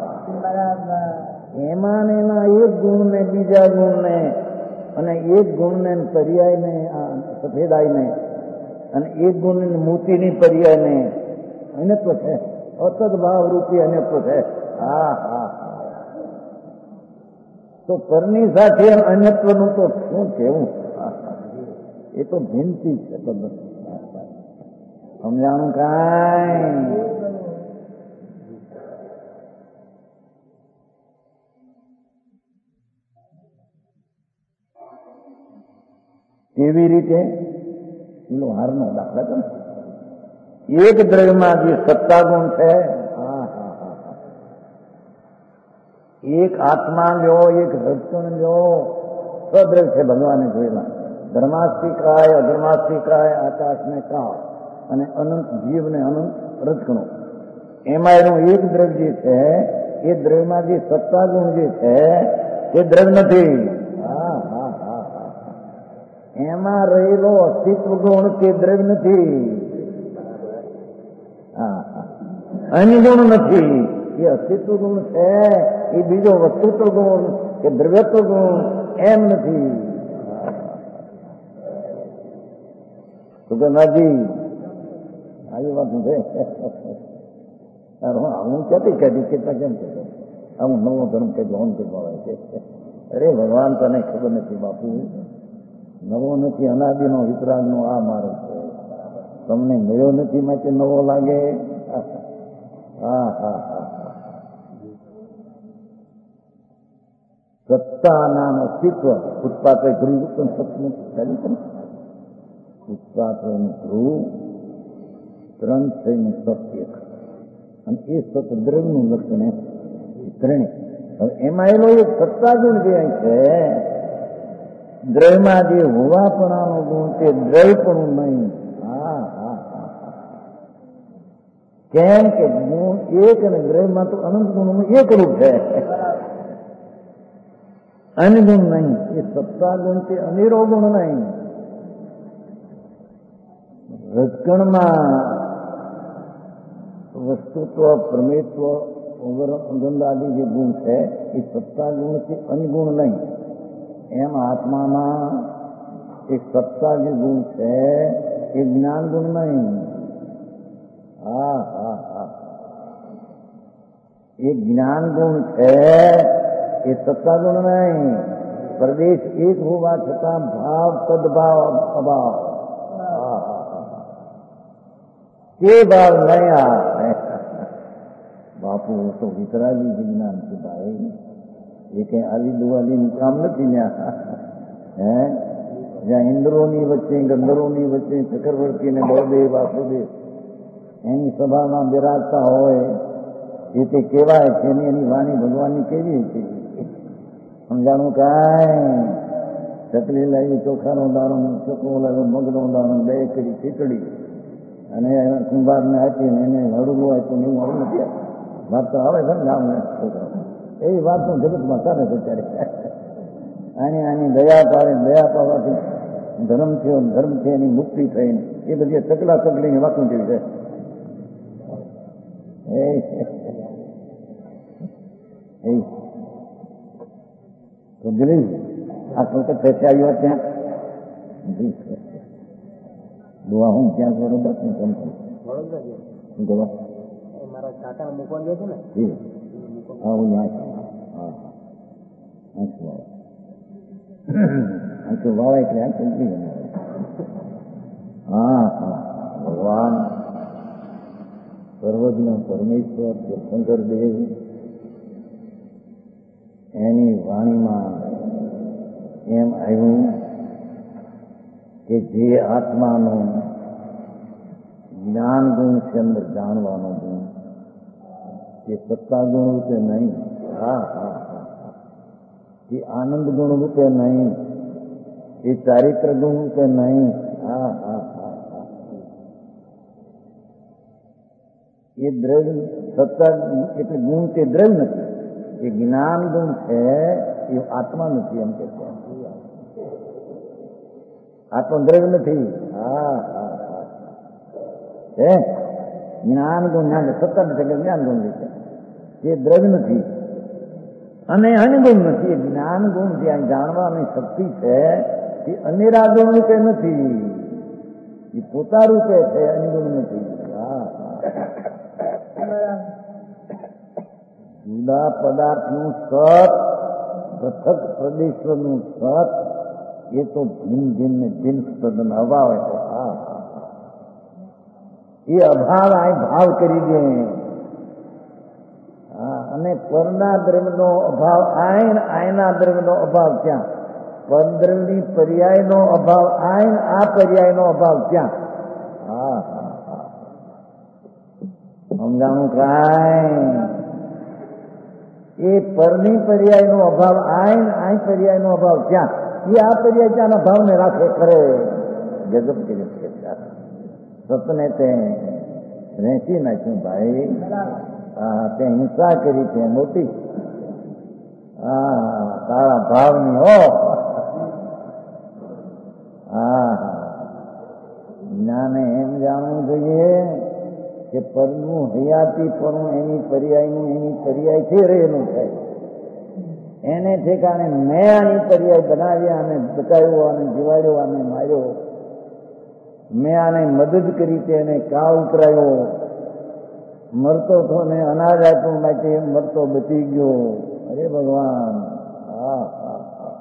એમાં ને એમાં એક ગુણને બીજા ગુણને અને એક ગુણને પર્યાયને સફેદાઈને અને એક ગુણને મોતીની પર્યાયને અનત્વ છે. અતદભાવ રૂપી અનત્વ છે. હા હા તો પરની સાથે અન્યત્વનું તો શું કહેવું, એ તો ભિન્નતી છે. સમજાણું કાંઈ. કેવી રીતે પેલો હારનો દાખલા કરો. એક દ્રવ્યમાં જે સત્તા ગુણ છે, એક આત્મા લ્યો, એક રજકણ લ્યો, સદ્રવ્ય છે ભગવાને જોયેલા. ધર્માસ્તિકાય અધર્માસ્તિકાય આકાશને કાળ અને અનંત જીવ ને અનંત રજકણો. એમાં એનું એક દ્રવ્ય જે છે એ દ્રવ્યમાં જે સત્તા ગુણ જે છે એ દ્રવ્ય નથી. હા હા હા હા એમાં રહેલો અસ્તિત્વ ગુણ તે દ્રવ્ય નથી. હા હા અન્ય ગુણ નથી. એ અસ્તિત્વ ગુણ છે, એ બીજો વસ્તુત્વ ગુણ કે દ્રવ્યત્વ ગુણ એમ નથી. તો કે નથી આવી વાત છે. હું ક્યાંથી કહેતી કેટલા કેમ કહેતો હું નવો ધર્મ કહેતો આમ કહેવા છે. અરે ભગવાન તને ખબર નથી બાપુ, નવો નથી, અનાદિનો વિતરાગનો આ મારો છે. તમને મળ્યો નથી માટે નવો લાગે. હા હા હા સત્તા નામ અસ્તિત્વ ઉત્પાદ ધ્રુવ પણ સત્ય ચાલ્યું છે. ઉત્પાદ ધ્રુવ ત્રણ થઈને સત્ય અને એ સત દ્રવ્યનું લક્ષણ ત્રણે. હવે એમાં એનો એક સત્તા ગુણ જે છે દ્રવ્યમાં જે હોવાપણાનો ગુણ તે દ્રવ્યપણું નહીં. હા હા હા કેમ કે ગુણ એક અને દ્રવ્યમાં તો અનંત ગુણનું એક રૂપ છે, અનગુણ નહીં. એ સત્તા ગુણ તે અનેરો ગુણ નહીં. રજકણમાં વસ્તુત્વ પ્રમેત્વ ગંધાદી જે ગુણ છે એ સત્તા ગુણ છે, અનગુણ નહીં. એમ આત્મામાં એક સત્તા જે ગુણ છે એ જ્ઞાન ગુણ નહીં. હા હા હા એ જ્ઞાન ગુણ છે એ સત્તા ગુણ નહીં. પ્રદેશ એક હોવા છતાં ભાવ સદભાવ અભાવ તે ભાવ નહીં. બાપુ તો વિતરાગી વિજ્ઞાન છે ભાઈ, એ કઈ આલી દુવાલીનું કામ નથી. હે જ્યાં ઇન્દ્રોની વચ્ચે ગંધર્વોની વચ્ચે ચક્રવર્તી ને બળદેવ વાસુદેવ એની સભામાં બિરાજતા હોય એ તે કહેવાય છે ને એની વાણી ભગવાનની કેવી છે. સમજાણું કાંઈ. ચકલી લાવી ચોખાનો દાણો, ચોખ્ખો લાવ્યો મગનો દાણો, બે કરી ખીચડી અને કુંભારને આપીને એને હળવું આપ્યું એવું હળવું નથી. વાત તો આવે છે ને ગામને એવી વાત તો જગતમાં ચાલે છે અત્યારે. આની દયા પાડે, દયા પાડવાથી ધર્મ થયો, ધર્મ છે એની મુક્તિ થઈને એ બધી ચકલા ચકલીની વાતું જેવી છે. તો ગરીબ આ કલકત્તા આવ્યો ત્યાં દુઆ હું ત્યાં બરોબર કેમ મારા કાકા મૂકવા ગયો છે ને હા હું આંખો વાળા એટલે આંખો ઉતરી હા હા ભગવાન સર્વજ્ઞ પરમેશ્વર શંકરદેવ એની વાણીમાં એમ આવ્યું કે જે આત્માનો જ્ઞાન ગુણ છે અંદર જાણવાનો ગુણ એ સત્તા ગુણ રૂપે નહીં, હા હા હા એ આનંદ ગુણ રૂપે નહીં, એ ચારિત્ર ગુણ રૂપે નહીં, હા હા હા હા એ દ્રવ્ય સત્તા એટલે ગુણ તે દ્રવ્ય નથી, એ જ્ઞાન ગુણ છે એ આત્મા નથી એમ કે આત્મા દ્રવ્ય નથી, હા હા હા હે જ્ઞાન ગુણ જ્ઞાન સત્તા નથી એટલે જ્ઞાન ગુણ છે એ દ્રવ્ય નથી અને અનુગુણ નથી. એ જ્ઞાન ગુણ જે જાણવાની શક્તિ છે એ અનેરા ગુણ રૂપે નથી, એ પોતા રૂપે છે, અનુગુણ નથી. હા જુદા પદાર્થનું સત પૃથક પ્રદેશનું સત એ તો ભિન્ન ભિન્ન ભિન્ન તદ્દન અભાવ હતો. હા એ અભાવ આ ભાવ કરી દે. અને પરના દ્રવ્યનો અભાવ આયન, આયના દ્રવ્યનો અભાવ ત્યાં, પરદ્રવ્યની પર્યાયનો અભાવ આયન, આ પર્યાયનો અભાવ ત્યાં. હા હા હા સમજાણું કાંઈ? એ પરની પર્યાયનો અભાવ આયન, આ પર્યાયનો અભાવ ત્યાં, એ આ પર્યાય ત્યાંના ભાવને રાખે કરે. ગજબ કરી છે સપને તે રેંચી નાખ્યું ભાઈ. હા તે હિંસા કરી છે મોટી. હા તારા ભાવની હો. હા જ્ઞાને એમ જાણવું જોઈએ કે પરનું હયાતી પરનું એની પર્યાય છે રહેલું છે. એને ઠેકાણે મેં આની પર્યાય બનાવ્યા અને બચાવ્યો અને જીવાડ્યો અને માર્યો, મેં આને મદદ કરી તેને કાળ ઉતરાયો, મરતો થો ને અનાજ આપ્યું માટે મરતો બચી ગયો. અરે ભગવાન હા હા હા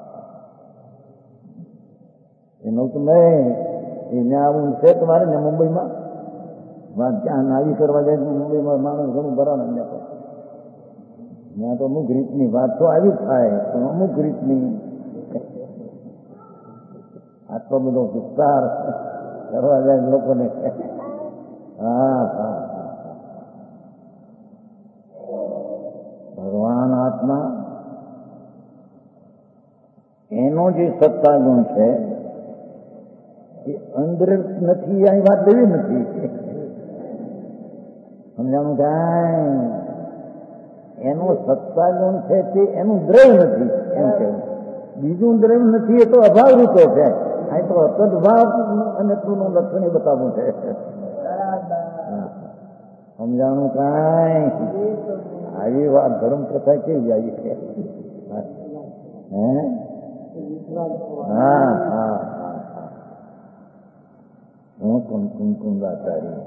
એનું તો નહીં એ ત્યાં આવું છે તમારે ને મુંબઈમાં ત્યાં નાવી કરવા જાય મુંબઈમાં માણસ ઘણું ભરાણ ને ત્યાં તો અમુક રીતની વાત તો આવી થાય પણ અમુક રીતની આટલો બધો વિસ્તાર કરવા જાય લોકોને. હા હા ભગવાન આત્મા એનો જે સત્તા ગુણ છે એ અંદર નથી, આ વાત એવી નથી. સમજાણું કાંઈ? એનો સત્તા ગુણ છે તે એનું દ્રવ્ય નથી એમ કેવું. બીજું દ્રવ્ય નથી એ તો અભાવ રૂપે છે. અહીં તો તદભાવ અને તું લક્ષણ એ બતાવવું છે. સમજાણું કાંઈ? આવી વાત ધર્મ પ્રથા કેવી જાય છે. હે હા હા હા હું કુંકુંદાચાર્ય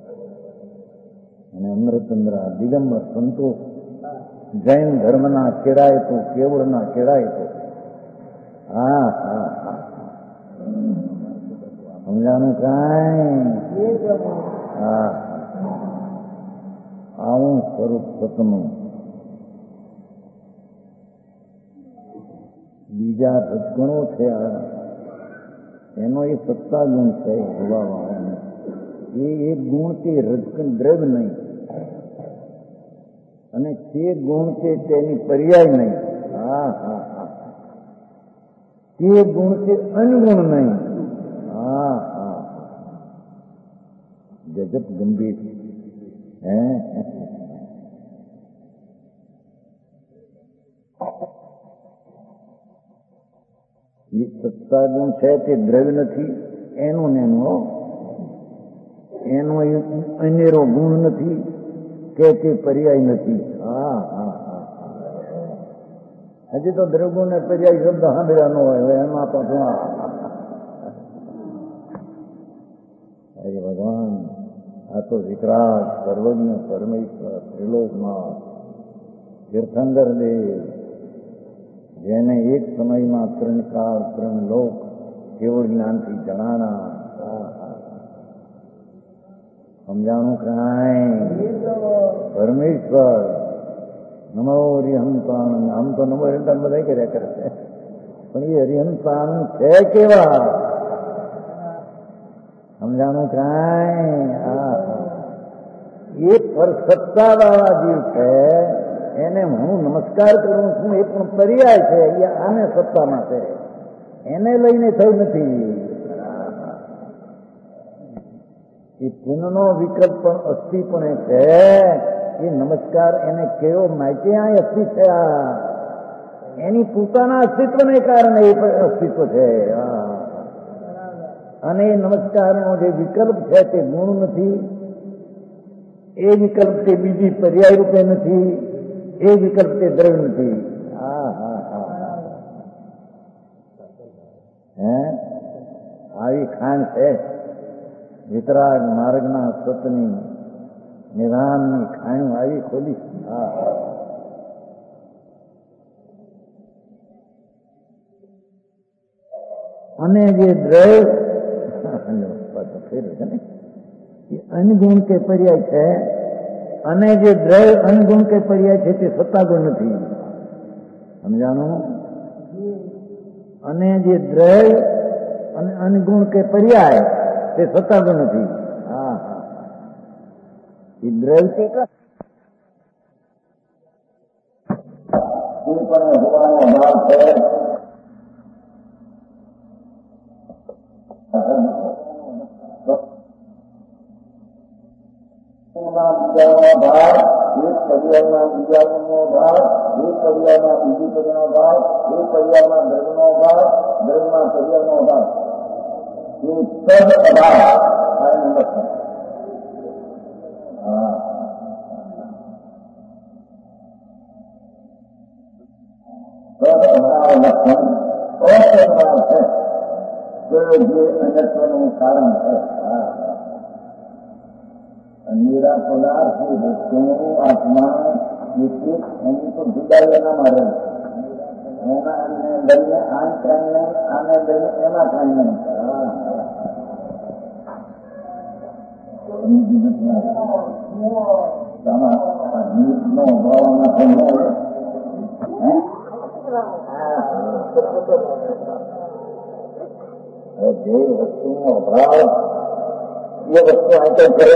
અને અમૃતચંદ્ર દિગંબર સંતોષ જૈન ધર્મના કેળાય તો કેવળના કેળાય તો. હા હા હા સમજાનું કાંઈ? હા આવું સ્વરૂપ સતનું. બીજા સદગુણો છે એનો એ સત્તા ગુણ છે હોવાવાળાનો. એ એક ગુણ તે રજકણ દ્રવ્ય નહીં અને તે ગુણ છે તેની પર્યાય નહીં. હા હા હા તે ગુણ છે અનુગુણ નહીં. હા હા જગત ગંભીર હે. એ સત્તા ગુણ છે તે દ્રવ્ય નથી એનું ને એનો અનેરો ગુણ નથી કે તે પર્યાય નથી. હા હા હા હજી તો દ્રવ્યગુણ ને પર્યાય શબ્દ સાંભળ્યા ન હોય એમાં તો શું અરે ભગવાન આ તો વિકરાળ સર્વજ્ઞ પરમેશ્વર ત્રિલોકનાથ તીર્થંકર દેવ જેને એક સમયમાં 3 કાળ 3 લોક કેવળ જ્ઞાનથી જણાના સમજાણું કાંઈ પરમેશ્વર નમો હરિહંતાનંદ આમ તો નમો હરિહંતાનંદ બધા કર્યા કરે છે પણ એ હરિહંતાનંદ છે કેવા સમજાણું કાંઈ એ પરસત્તાવાળા જીવ છે એને હું નમસ્કાર કરું છું એ પણ પર્યાય છે એ આને સત્તામાં છે એને લઈને થયું નથી એ પુનઃનો વિકલ્પ પણ અસ્થિ પણ છે એ નમસ્કાર એને કેવો માહિતી આ અસ્થિ છે એની પોતાના અસ્તિત્વને કારણે એ અસ્તિત્વ છે અને એ નમસ્કારનો જે વિકલ્પ છે તે ગુણ નથી એ વિકલ્પ તે બીજી પર્યાય રૂપે નથી એ વિકલ્પ તે દ્રવ્ય નથી આવી ખાણ છે વિતરાગ માર્ગના સતની નિધાનની ખાણું આવી ખોલી અને જે દ્રવ્ય ફેર છે ને એ અનગુણ કે પર્યાય છે અને જે દ્રવ્ય અનગુણ કે પર્યાય છે તે સત્તાગુણ નથી સમજાણું અને જે દ્રવ્ય અને અનગુણ કે પર્યાય તે સત્તાગુણ નથી એ દ્રવ્ય છે હોવાનો ભાવ છે ભાવ એક પર્યાયમાં બીજા ગુણનો ભાવ એક પર્યાયમાં બીજી પર્યાયનો ભાવ એક પર્યાયમાં દ્રવ્યનો ભાવ દ્રવ્યમાં પર્યાયનો ભાવ એ સદ અભાવ લક્ષણ અસદભાવ છે કે જે અનત્વનું કારણ છે નિરા પદાર્થની વસ્તુઓ આત્મા એક એની તો જુદાઈ એના મારે એના લઈને આને કાંઈ નહીં આને લઈને એમાં કાંઈ નહીં નો ભાવમાં થઈને જે વસ્તુનો અભાવ એ વસ્તુ આંતર કરે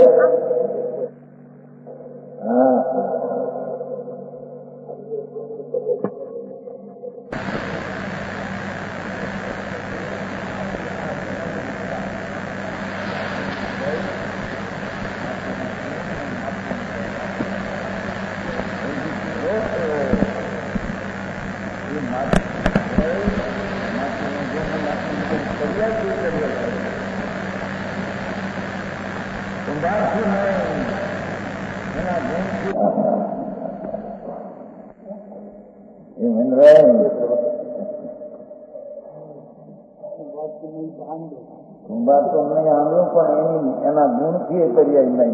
કુંભાર તો નહીં આંધળું પણ એના ગુણથી એ પર્યાય નહીં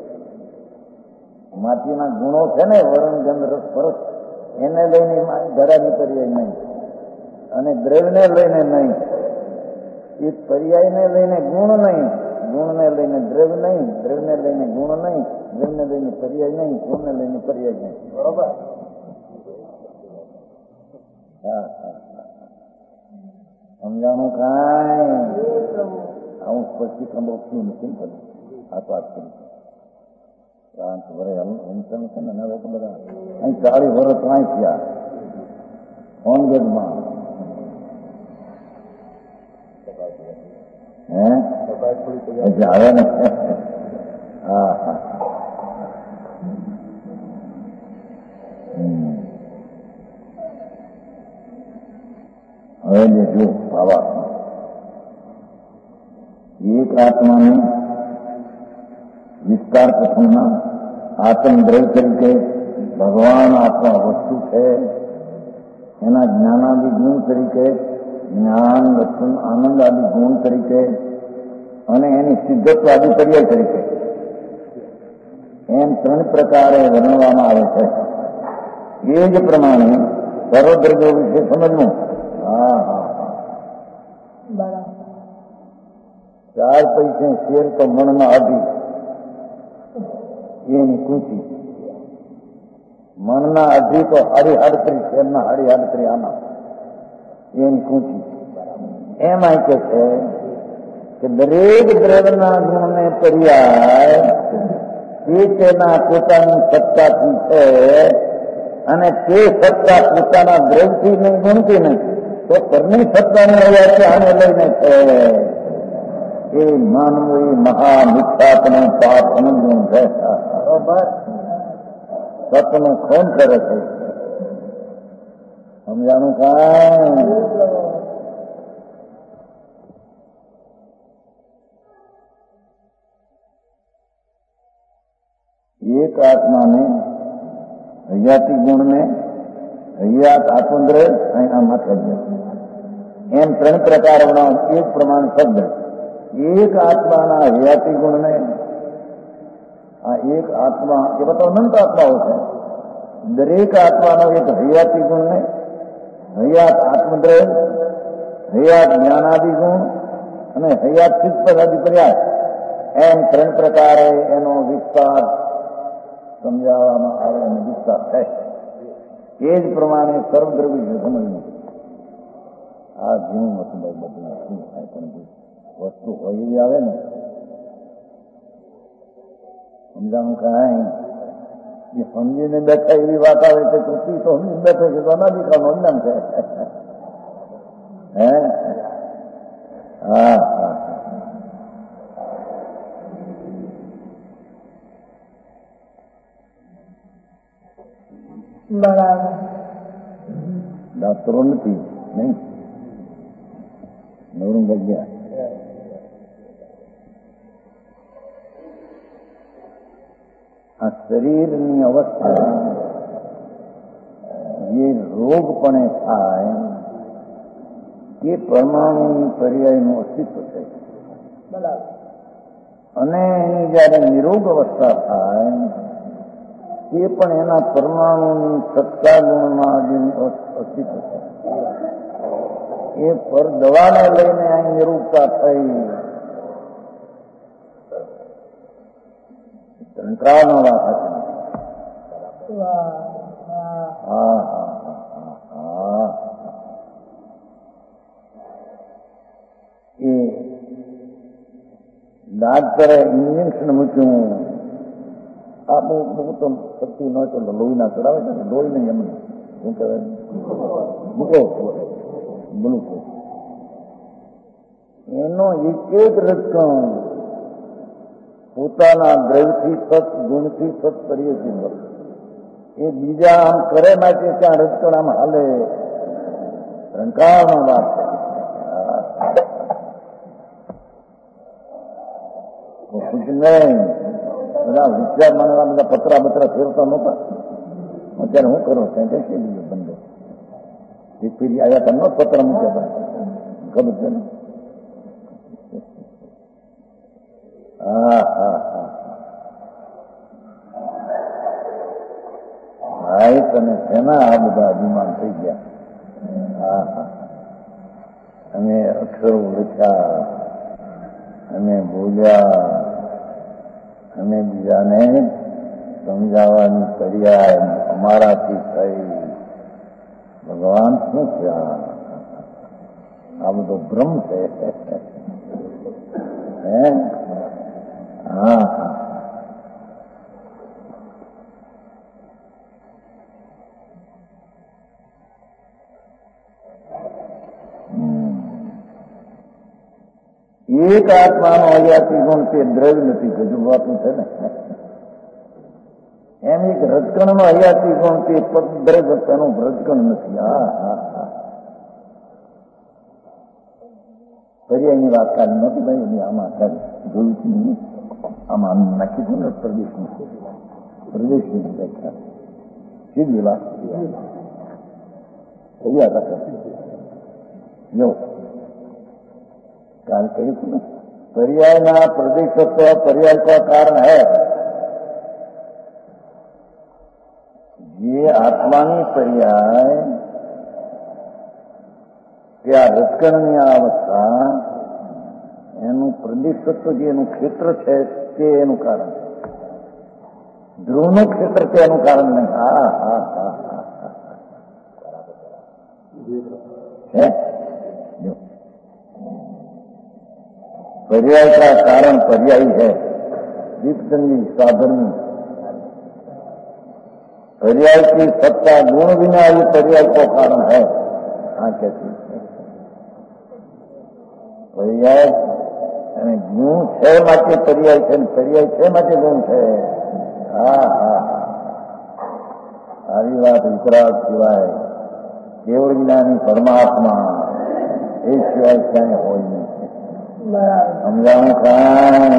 માટીના ગુણો છે ને વરણ ગંધ રસ પરસ એને લઈને ધરાની પર્યાય નહીં અને દ્રવ્યને લઈને નહીં એ પર્યાયને લઈને ગુણ નહીં ગુણને લઈને દ્રવ્ય નહીં દ્રવ્યને લઈને ગુણ નહીં દ્રવ્યને લઈને પર્યાય નહીં ગુણને લઈને પર્યાય નહીં બરોબર સમજાણું કાંઈ આવું પછી કંબોક્યું નથી ને આ વાત કરી પ્રાંત વરે હિંસન છે ને હવે તો બધા અહીં 40 વર્ષ કાંઈ થયા હોનગઢમાં આવે ને હા હા હવે દેખો બાબા એક આત્માની વિસ્તાર પ્રથમના આત્મ દ્રવ્ય તરીકે ભગવાન આત્મા વસ્તુ છે એના જ્ઞાનાદિ ગુણ તરીકે, જ્ઞાન, રસન, આનંદ આદિ ગુણ તરીકે અને એની સિદ્ધત્વ આદિ પર્યાય તરીકે એમ 3 પ્રકારે વર્ણવવામાં આવે છે. એ જ પ્રમાણે સર્વદ્રવ્યો વિશે સમજવું. હા હા હા, 4 પૈસે શેર તો મણના અઢી, એની કૃતિ. મણના અઢી તો 38, શેરના 38 આના, એની કૃતિ. એમાં કે છે કે દરેક દ્રવ્યના ગુણને પર્યાય એ તેના પોતાની સત્તાથી છે અને તે સત્તા પોતાના દ્રવ્યથી નહીં, ગુણથી નહીં, તો પરની સત્તાને આને લઈને છે. એ માનવું એ મહા મિથ્યાત્મ પાપ અનુગુણ છે. બરોબર, સતનું ખોન કરે છે. સમજાનું કાંઈ? એક આત્માને હૈયાતી ગુણને હૈયાત આત્મદ્રવ્ય અને આ માત્ર એમ 3 પ્રકાર એક પ્રમાણ શબ્દ. એક આત્માના હૈયાતી ગુણને, આ એક આત્મા એ બધા અનંત આત્માઓ છે. દરેક આત્માનો એક હૈયાતી ગુણને, હૈયાત આત્મદ્રવ્ય, હૈયાત જ્ઞાનાદિ ગુણ અને હૈયાત ચિત્તપદાદિ પર્યાય એમ 3 પ્રકારે એનો વિસ્તાર સમજાવવામાં આવે અને વિસ્તાર થાય. એ જ પ્રમાણે સર્વદ્રવ્ય સમજવું. આ જીવું હતું ભાઈ, બધું શું થાય પણ વસ્તુ હોય એવી આવે ને, સમજાવું કાંઈ? એ સમજીને બેઠા એવી વાત આવે કે તું તો સમજી બેઠો છે તો અનાદિકાળનો અજ્ઞાન છે. હે હા હા, બરાબર. દાતરો નથી નહીં, નવરંગ ગયા. આ શરીરની અવસ્થા જે રોગપણે થાય એ પરમાણુની પર્યાયનું અસ્તિત્વ છે. બરાબર. અને એની જયારે નિરોગ અવસ્થા થાય એ પણ એના પરમાણુની સત્તા ગુણમાં અસ્તિત્વ છે. એ પર દવાને લઈને અહીં નિરૂપતા થઈ સંકળાનો વાત હતી. હા હા હા, એ ડાક્ટરે ઇન્જેક્શન મૂક્યું. આ બહુ તો શક્તિ ન હોય તો લોહીના ચડાવે છે ને, લોહી નહીં એમને શું કહેવાય, મૂકો ગ્લુકોઝ. એનો એક એક રજકણ પોતાના દ્રવ્યથી સત, ગુણથી સત કરીએ છીએ. એ બીજા આમ કરે માટે ત્યાં રજકણ આમ હાલે. રંકાળમાં વાત છે. નહીં બધા વિચાર માનવા બધા પતરા બતરા ફેરતા નહોતા. અત્યારે હું કરું ત્યાં કઈ છે બીજું બંધ એક પેઢી આવ્યા હતા, નો પત્ર મૂક્યા હતા, ખબર છે ને? હા હા હા ભાઈ, તમે શેના આ બધા અભિમાન થઈ ગયા? હા હા, અમે અક્ષરો લખ્યા, અમે બોલ્યા, અમે બીજાને સમજાવવાની કર્યા, અમારાથી થઈ. ભગવાન શું છે? આ બધો ભ્રમ છે. હે હા, એક આત્માનો હયાતી ગુણ તે દ્રવ્ય નથી, ગજુભાતું છે ને. એમ એક રજકણનો હયાતી ગુણ તે દ્રવ્ય, તેનું રજકણ નથી. હા હા હા, પર્યાયની વાત કાઢી નહોતી ભાઈ, આમાં જોયું છે. આમાં નાખી હતું ને પ્રદેશની વ્યાખ્યા સીધી વાત. તૈયાર રાખે જો કારણ કહ્યું હતું ને पर्यायना प्रदेशत्व पर्याय का कारण है। ये आत्मानी पर्याय क्या રજકણની અવસ્થા એનું પ્રદેશત્વ જે એનું ક્ષેત્ર છે તે એનું કારણ છે, ધ્રુવનું ક્ષેત્ર છે એનું કારણ નહીં। હા હા હા है जो पर्याय का कारण पर्यायी है। दीपचंदी साधर्मी पर्याय की सत्ता गुण बिना ये पर्याय को कारण है। हाँ कैसी पर्याय गुण छे माटे पर्याय है, पर्याय छे माटे गुण है। हाँ हाँ सारी बात वितराग सिवाय केवल ज्ञानी परमात्मा एक सिवाय क्या हो नहीं समझाऊं कहीं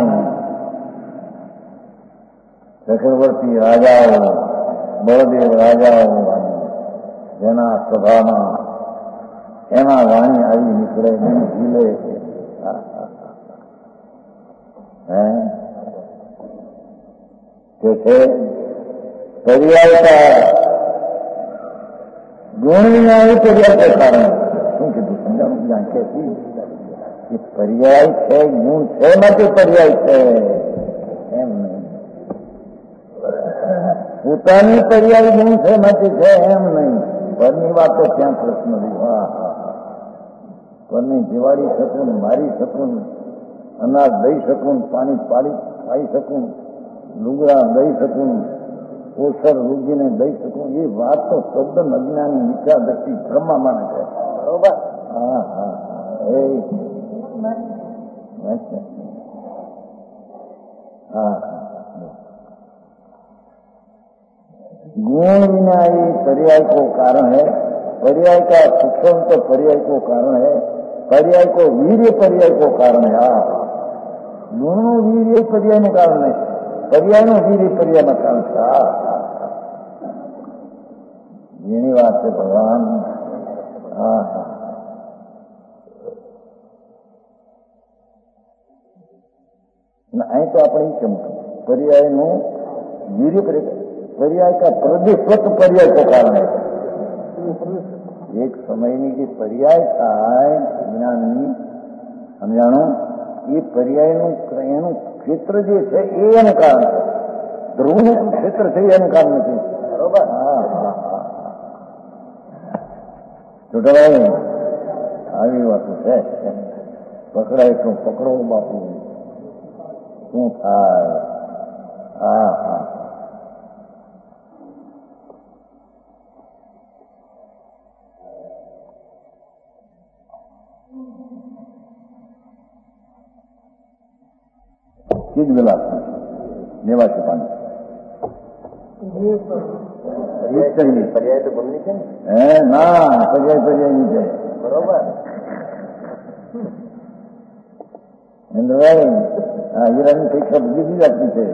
चक्रवर्ती राजाओं बलदेव राजाओं जेना सभामा एमा वाणी आई निकले नहीं झीले कैसे पर्याय का गुण विना ही पर्याय के कारण શું કીધું સમજાવું જ્યાં कैसी कि पर्याय है गुण है माटे पर्याय है एम नहीं પોતાની पर्याय गुण है माटे है एम नहीं પરની વાતો ક્યાં પ્રશ્ન હા પરની જીવાડી શકું મારી શકું અનાજ દઈ શકું પાણી પાડી ખાઈ શકું લુગડા દઈ શકું ઓસર રૂગીને દઈ શકું એ વાત તો તદ્દન અજ્ઞાની મિથ્યા દ્રષ્ટિ બ્રહ્મા માને છે બરોબર હા હા એ गुण विना ये पर्याय को कारण है। पर्याय का सूक्ष्म तो पर्याय को कारण है, पर्याय को वीर्य पर्याय को कारण है। हाँ गुण नो वीर्य पर्याय નું કારણ नहीं, पर्याय નું वीर्य पर्याय નું કારણ છે। જેની વાત છે ભગવાન હા હા અહીં તો આપણે કેમ पर्यायનું वीर्य पर्याय का प्रदेशत्व पर्याय को कारण है। एक समयની જે पर्याय થાય જ્ઞાનની સમજાણો એ पर्यायનું એનું ક્ષેત્ર જે છે એ એનું કારણ છે, ધ્રુવનું ક્ષેત્ર છે એનું કારણ નથી બરોબર। હા હા હા છોટાભાઈ આવી વાતો છે, પકડાય તો પકડો બાપુ શું થાય। હા હા ચીજ વિલાસ નિવાસી પાણી પર્યાય તો બોલની છે હે ના પર્યાય ની છે બરોબર ઇન્દ્રભાઈ હા હીરાની પરીક્ષા બધી જાતની છે।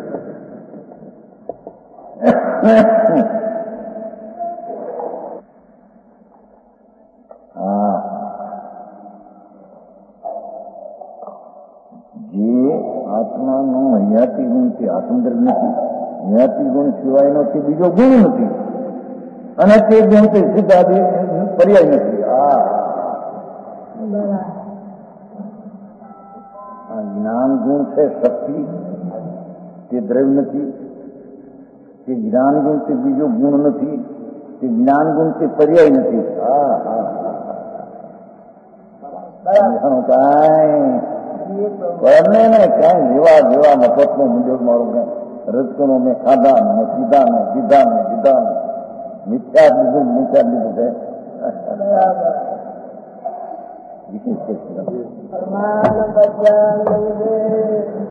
હા જે આત્માનો હયાતી ગુણ તે આત્મદ્રવ નથી, હયાતી ગુણ સિવાયનો તે બીજો ગુણ નથી અને તે ગુણ તે સીધા પર્યાય નથી। હા જ્ઞાન ગુણ છે શક્તિ તે દ્રવ્ય નથી, તે જ્ઞાન ગુણ તે બીજો ગુણ નથી, તે જ્ઞાન ગુણ તે પર્યાય નથી। હા હા કાંઈ કરને ને ક્યાંય જેવા જેવા મફતનો મુજબ મારું કઈ રજકણો મેં ખાધા ને પીધા ને દીધા ને દીધા ને મિથ્યા લીધું છે વિશેષ